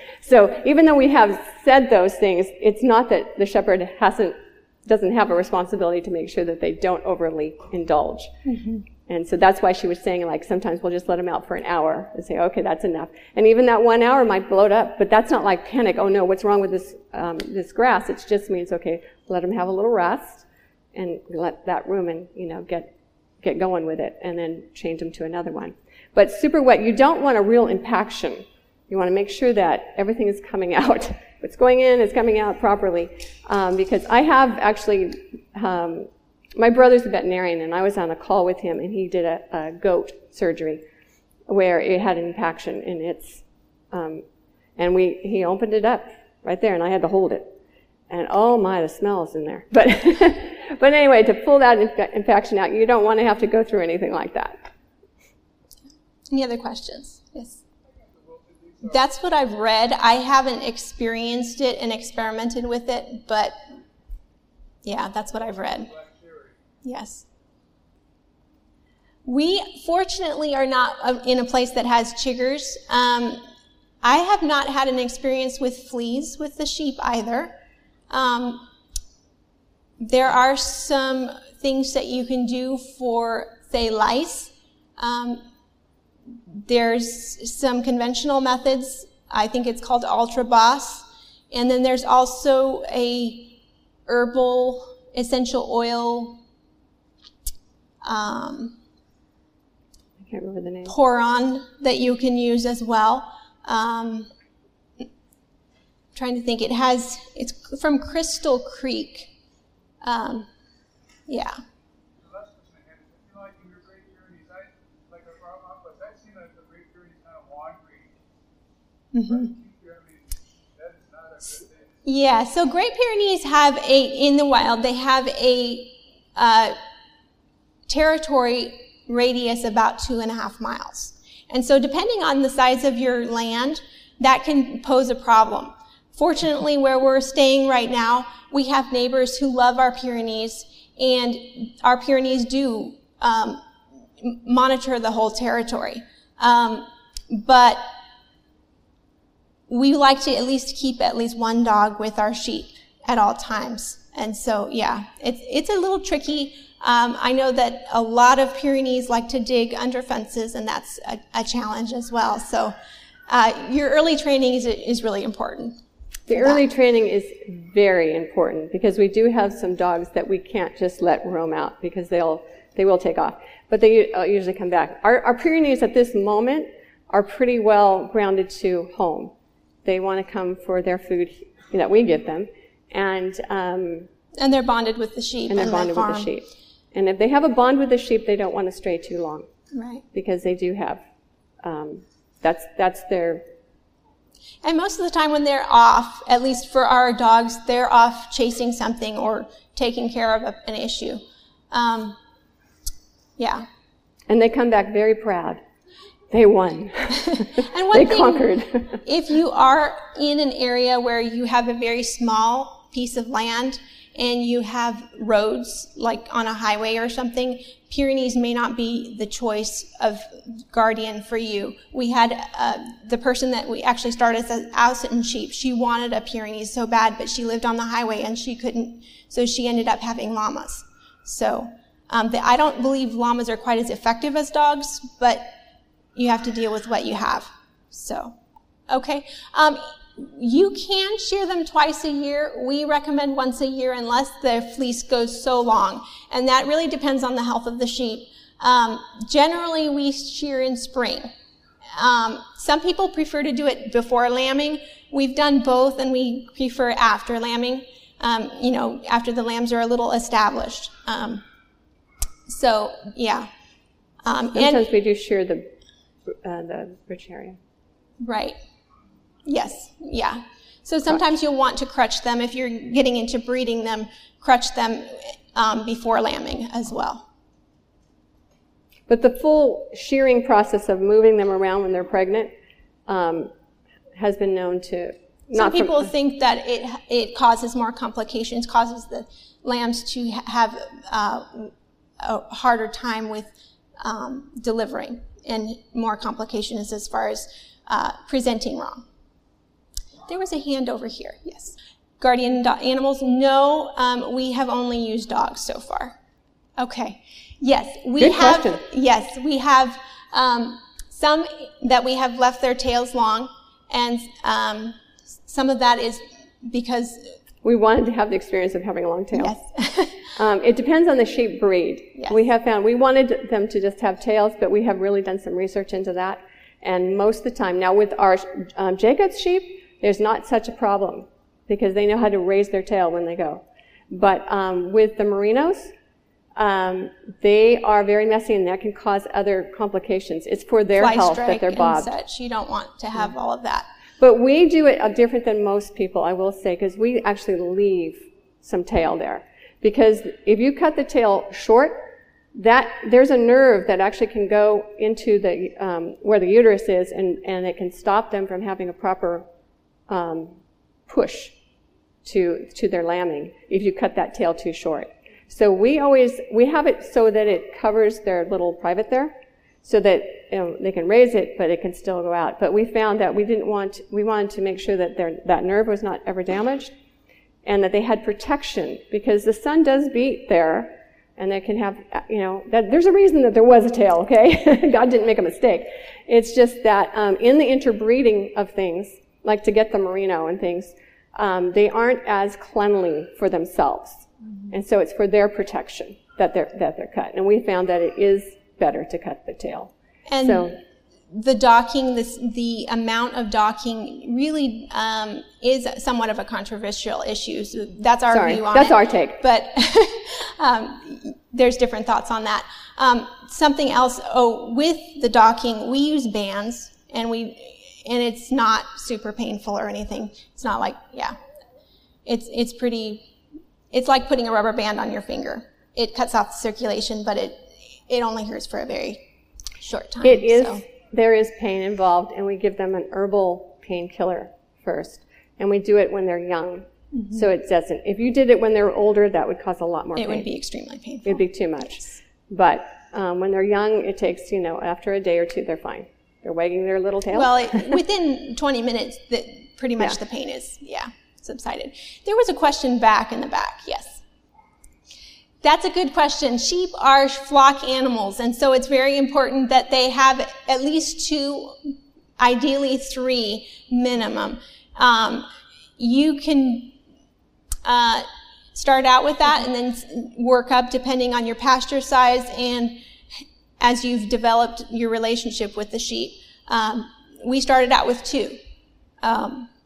B: So even though we have said those things, it's not that the shepherd hasn't, doesn't have a responsibility to make sure that they don't overly indulge. Mm-hmm. And so that's why she was saying, like, sometimes we'll just let them out for an hour and say, okay, that's enough. And even that one hour might bloat up, but that's not like panic, oh no, what's wrong with this um, this grass? It just means, okay, let them have a little rest and let that rumen, you know, get get going with it, and then change them to another one. But super wet, you don't want a real impaction. You want to make sure that everything is coming out. What's going in is coming out properly. Um, because I have actually... Um, My brother's a veterinarian, and I was on a call with him, and he did a, a goat surgery where it had an impaction in its, um, and we he opened it up right there, and I had to hold it, and oh my, the smell is in there. But but anyway, to pull that inf- infection out, you don't want to have to go through anything like that.
A: Any other questions? Yes. That's what I've read. I haven't experienced it and experimented with it, but yeah, that's what I've read. Yes. We, fortunately, are not in a place that has chiggers. Um, I have not had an experience with fleas with the sheep either. Um, there are some things that you can do for, say, lice. Um, there's some conventional methods. I think it's called Ultra Boss. And then there's also a herbal essential oil Um,
B: I can't remember the name.
A: Pour-on that you can use as well. Um, trying to think, it has, it's from Crystal Creek. Um, yeah. Mm-hmm. Yeah, so Great Pyrenees have a, in the wild, they have a, uh, territory radius about two and a half miles. And so depending on the size of your land, that can pose a problem. Fortunately, where we're staying right now, we have neighbors who love our Pyrenees, and our Pyrenees do um, monitor the whole territory. Um, but we like to at least keep at least one dog with our sheep at all times. And so, yeah, it's, it's a little tricky. Um, I know that a lot of Pyrenees like to dig under fences, and that's a, a challenge as well. So uh, your early training is, is really important.
B: The early training is very important because we do have some dogs that we can't just let roam out because they'll they will take off, but they uh, usually come back. Our, our Pyrenees at this moment are pretty well grounded to home. They want to come for their food that we give them, And um,
A: and they're bonded with the sheep
B: and they're
A: and
B: bonded
A: the farm.
B: with the sheep. And if they have a bond with the sheep, they don't want to stray too long.
A: Right.
B: Because they do have, um, that's that's their...
A: And most of the time when they're off, at least for our dogs, they're off chasing something or taking care of a, an issue. Um, yeah.
B: And they come back very proud. They won.
A: And one
B: they
A: thing,
B: conquered.
A: If you are in an area where you have a very small piece of land and you have roads, like on a highway or something, Pyrenees may not be the choice of guardian for you. We had uh, the person that we actually started as Alsatian sheep. She wanted a Pyrenees so bad, but she lived on the highway and she couldn't, so she ended up having llamas. So um, the, I don't believe llamas are quite as effective as dogs, but you have to deal with what you have. So, okay. Um, you can shear them twice a year. We recommend once a year unless the fleece goes so long. And that really depends on the health of the sheep. Um, generally, we shear in spring. Um, some people prefer to do it before lambing. We've done both, and we prefer after lambing, um, you know, after the lambs are a little established. Um, so, yeah. Um,
B: Sometimes
A: and,
B: we do shear the uh, the rich area.
A: Right. Yes. Yeah. So sometimes crutch. You'll want to crutch them if you're getting into breeding them, crutch them um, before lambing as well.
B: But the full shearing process of moving them around when they're pregnant um, has been known to...
A: Some people from, think that it it causes more complications, causes the lambs to have uh, a harder time with um, delivering and more complications as far as uh, presenting wrong. There was a hand over here. Yes. Guardian do- animals? No, um, we have only used dogs so far. Okay. Yes, we
B: Good
A: have.
B: question.
A: Yes, we have um, some that we have left their tails long, and um, some of that is because
B: we wanted to have the experience of having a long tail.
A: Yes.
B: um, it depends on the sheep breed.
A: Yes.
B: We have found we wanted them to just have tails, but we have really done some research into that, and most of the time now with our um, Jacob's sheep, there's not such a problem because they know how to raise their tail when they go. But um, with the Merinos, um, they are very messy and that can cause other complications. It's for their
A: Fly
B: health
A: strike
B: that they're bobbed.
A: And such. You don't want to have all of that.
B: But we do it different than most people, I will say, because we actually leave some tail there. Because if you cut the tail short, that there's a nerve that actually can go into the um, where the uterus is, and, and it can stop them from having a proper Um, push to to their lambing if you cut that tail too short. So we always we have it so that it covers their little private there, so that you know, they can raise it, but it can still go out. But we found that we didn't want we wanted to make sure that their that nerve was not ever damaged, and that they had protection because the sun does beat there, and they can have you know that there's a reason that there was a tail. Okay, God didn't make a mistake. It's just that um, in the interbreeding of things, like to get the merino and things, um, they aren't as cleanly for themselves. Mm-hmm. And so it's for their protection that they're, that they're cut. And we found that it is better to cut the tail.
A: And
B: so,
A: the docking, this, the amount of docking really um, is somewhat of a controversial issue. So that's our
B: sorry,
A: view on
B: that's
A: it.
B: our take.
A: But um, there's different thoughts on that. Um, something else, oh, with the docking, we use bands, and we... And it's not super painful or anything. It's not like, yeah. It's it's pretty, it's like putting a rubber band on your finger. It cuts off the circulation, but it it only hurts for a very short time.
B: It is,
A: so.
B: There is pain involved, and we give them an herbal painkiller first. And we do it when they're young. Mm-hmm. So it doesn't, if you did it when they're older, that would cause a lot more
A: it
B: pain.
A: It would be extremely painful.
B: It would be too much. Yes. But um, when they're young, it takes, you know, after a day or two, they're fine. They're wagging their little tail.
A: Well, it, within twenty minutes, that pretty much yeah. the pain is, yeah, subsided. There was a question back in the back, yes. That's a good question. Sheep are flock animals, and so it's very important that they have at least two, ideally three minimum. Um, you can uh, start out with that and then work up depending on your pasture size and as you've developed your relationship with the sheep. Um, we started out with two. Um,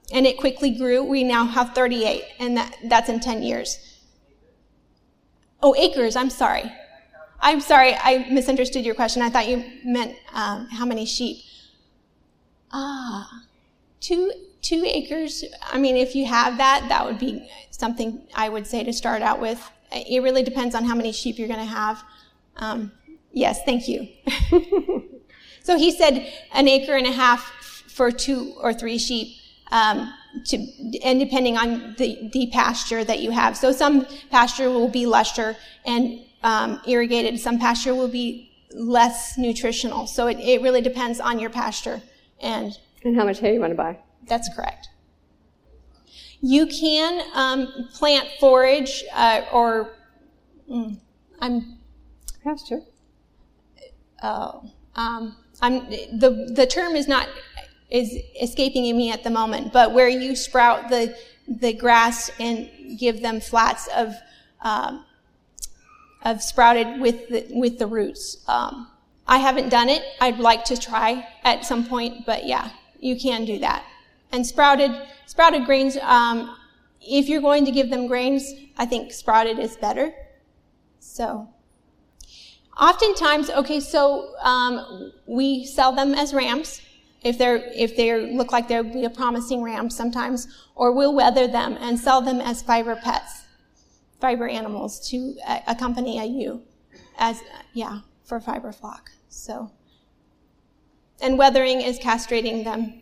A: and it quickly grew. We now have thirty-eight, and that, that's in ten years. Oh, acres, I'm sorry. I'm sorry, I misunderstood your question. I thought you meant um, how many sheep. Ah, two two acres. I mean, if you have that, that would be something I would say to start out with. It really depends on how many sheep you're going to have. Um, yes, thank you. So he said an acre and a half for two or three sheep, um, to, and depending on the, the pasture that you have. So some pasture will be lusher and um, irrigated. Some pasture will be less nutritional. So it, it really depends on your pasture. And,
B: and how much hay you want to buy.
A: That's correct. You can um, plant forage uh, or mm, I'm
B: pasture.
A: Oh, um, I'm the the term is not is escaping me at the moment. But where you sprout the the grass and give them flats of um, of sprouted with the, with the roots. Um, I haven't done it. I'd like to try at some point, but yeah, you can do that. And sprouted sprouted grains, um, if you're going to give them grains, I think sprouted is better. So, oftentimes, okay, so um, we sell them as rams if they're if they look like they'll be a promising ram sometimes, or we'll weather them and sell them as fiber pets, fiber animals to uh, accompany a ewe, as yeah for fiber flock. So, and weathering is castrating them.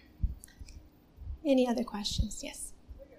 A: Any other questions? Yes.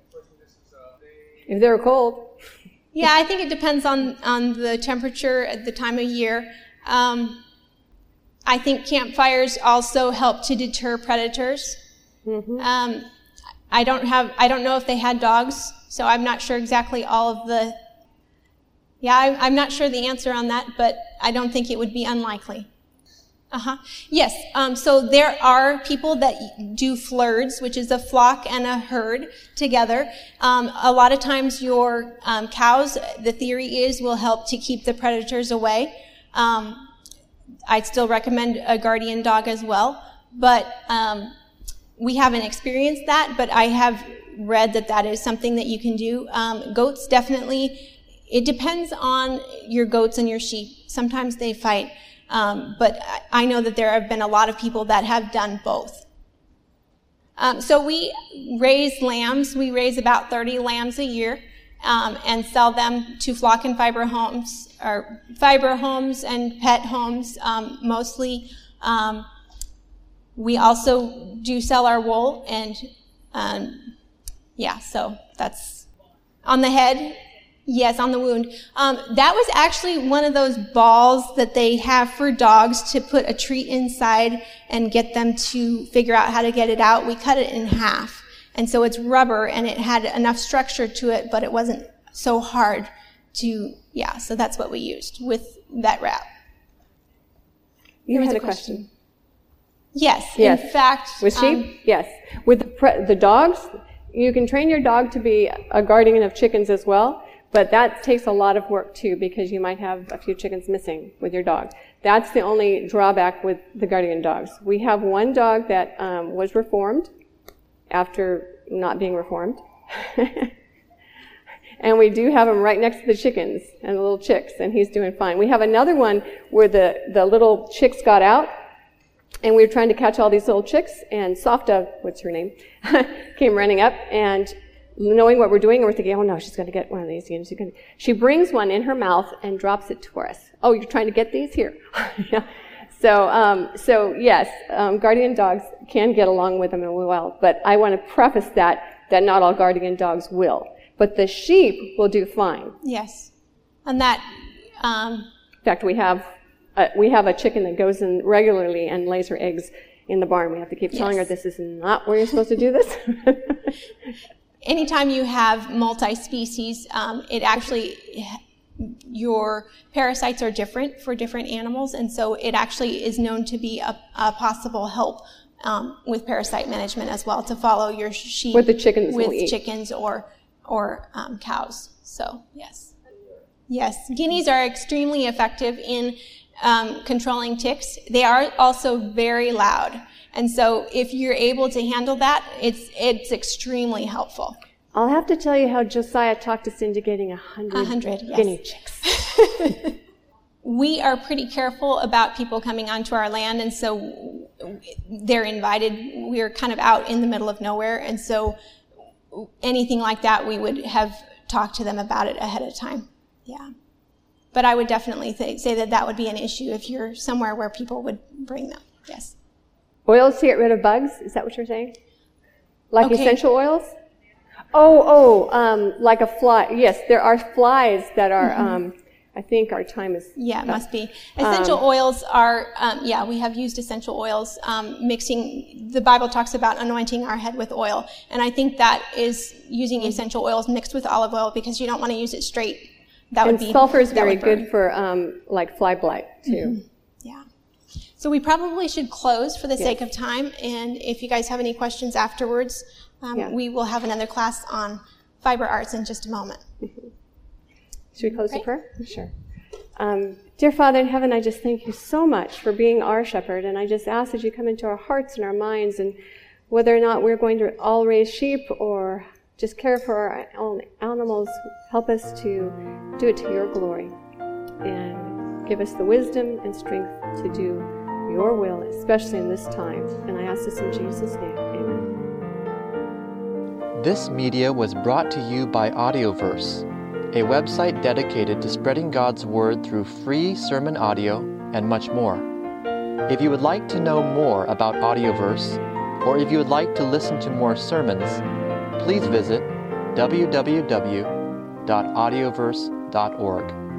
B: If they were cold.
A: Yeah, I think it depends on, on the temperature at the time of year. Um, I think campfires also help to deter predators. Mm-hmm. Um, I don't have, I don't know if they had dogs, so I'm not sure exactly all of the, yeah, I, I'm not sure the answer on that, but I don't think it would be unlikely. Uh-huh. Yes, um, so there are people that do flirts, which is a flock and a herd together. Um, a lot of times your um, cows, the theory is, will help to keep the predators away. Um, I'd still recommend a guardian dog as well, but um, we haven't experienced that, but I have read that that is something that you can do. Um, goats definitely, it depends on your goats and your sheep. Sometimes they fight. Um, but I know that there have been a lot of people that have done both. Um, so we raise lambs. We raise about thirty lambs a year um, and sell them to flock and fiber homes, or fiber homes and pet homes um, mostly. Um, we also do sell our wool, and um, yeah, so that's on the head. Yes, on the wound. Um, that was actually one of those balls that they have for dogs to put a treat inside and get them to figure out how to get it out. We cut it in half. And so it's rubber, and it had enough structure to it, but it wasn't so hard to, yeah, so that's what we used with that wrap.
B: You had a question. question.
A: Yes,
B: yes.
A: In fact.
B: With sheep?
A: Um,
B: yes. With the, pre- the dogs, you can train your dog to be a guardian of chickens as well. But that takes a lot of work, too, because you might have a few chickens missing with your dog. That's the only drawback with the guardian dogs. We have one dog that um, was reformed after not being reformed. And we do have him right next to the chickens and the little chicks, and he's doing fine. We have another one where the, the little chicks got out, and we were trying to catch all these little chicks, and Softa, what's her name, came running up, and knowing what we're doing, we're thinking, oh no, she's going to get one of these. She's gonna... She brings one in her mouth and drops it to us. Oh, you're trying to get these? Here. Yeah. So, um, so yes, um, guardian dogs can get along with them well, but I want to preface that, that not all guardian dogs will. But the sheep will do fine.
A: Yes. And that, um...
B: in fact, we have, a, we have a chicken that goes in regularly and lays her eggs in the barn. We have to keep telling yes. her this is not where you're supposed to do this.
A: Anytime you have multi-species, um, it actually, your parasites are different for different animals, and so it actually is known to be a, a possible help um, with parasite management as well, to follow your sheep
B: with the chickens
A: with chickens or or um, cows. So yes, yes, guineas are extremely effective in um, controlling ticks. They are also very loud. And so if you're able to handle that, it's it's extremely helpful.
B: I'll have to tell you how Josiah talked us into getting a hundred,
A: A hundred, yes.
B: guinea chicks.
A: We are pretty careful about people coming onto our land, and so they're invited. We're kind of out in the middle of nowhere, and so anything like that, we would have talked to them about it ahead of time. Yeah. But I would definitely th- say that that would be an issue if you're somewhere where people would bring them. Yes.
B: Oils to get rid of bugs? Is that what you're saying? Like
A: Okay.
B: essential oils? Oh, oh, um, like a fly. Yes, there are flies that are,
A: Mm-hmm.
B: um, I think our time is...
A: Yeah, it must be. Essential
B: Um,
A: oils are, um, yeah, we have used essential oils, um, mixing, the Bible talks about anointing our head with oil. And I think that is using essential oils mixed with olive oil because you don't want to use it straight. That would
B: And
A: be,
B: sulfur is
A: that
B: very
A: would burn.
B: good for, um, like fly blight, too.
A: Mm-hmm. Yeah. So we probably should close for the
B: Yes.
A: sake of time. And if you guys have any questions afterwards, um,
B: Yeah.
A: we will have another class on fiber arts in just a moment.
B: Should we close
A: Right.
B: the prayer? Sure. Um, dear Father in heaven, I just thank you so much for being our shepherd, and I just ask that you come into our hearts and our minds, and whether or not we're going to all raise sheep or just care for our own animals, help us to do it to your glory, and give us the wisdom and strength to do your will, especially in this time. And I ask this in Jesus' name. Amen.
D: This media was brought to you by Audioverse, a website dedicated to spreading God's Word through free sermon audio and much more. If you would like to know more about Audioverse, or if you would like to listen to more sermons, please visit w w w dot audioverse dot org.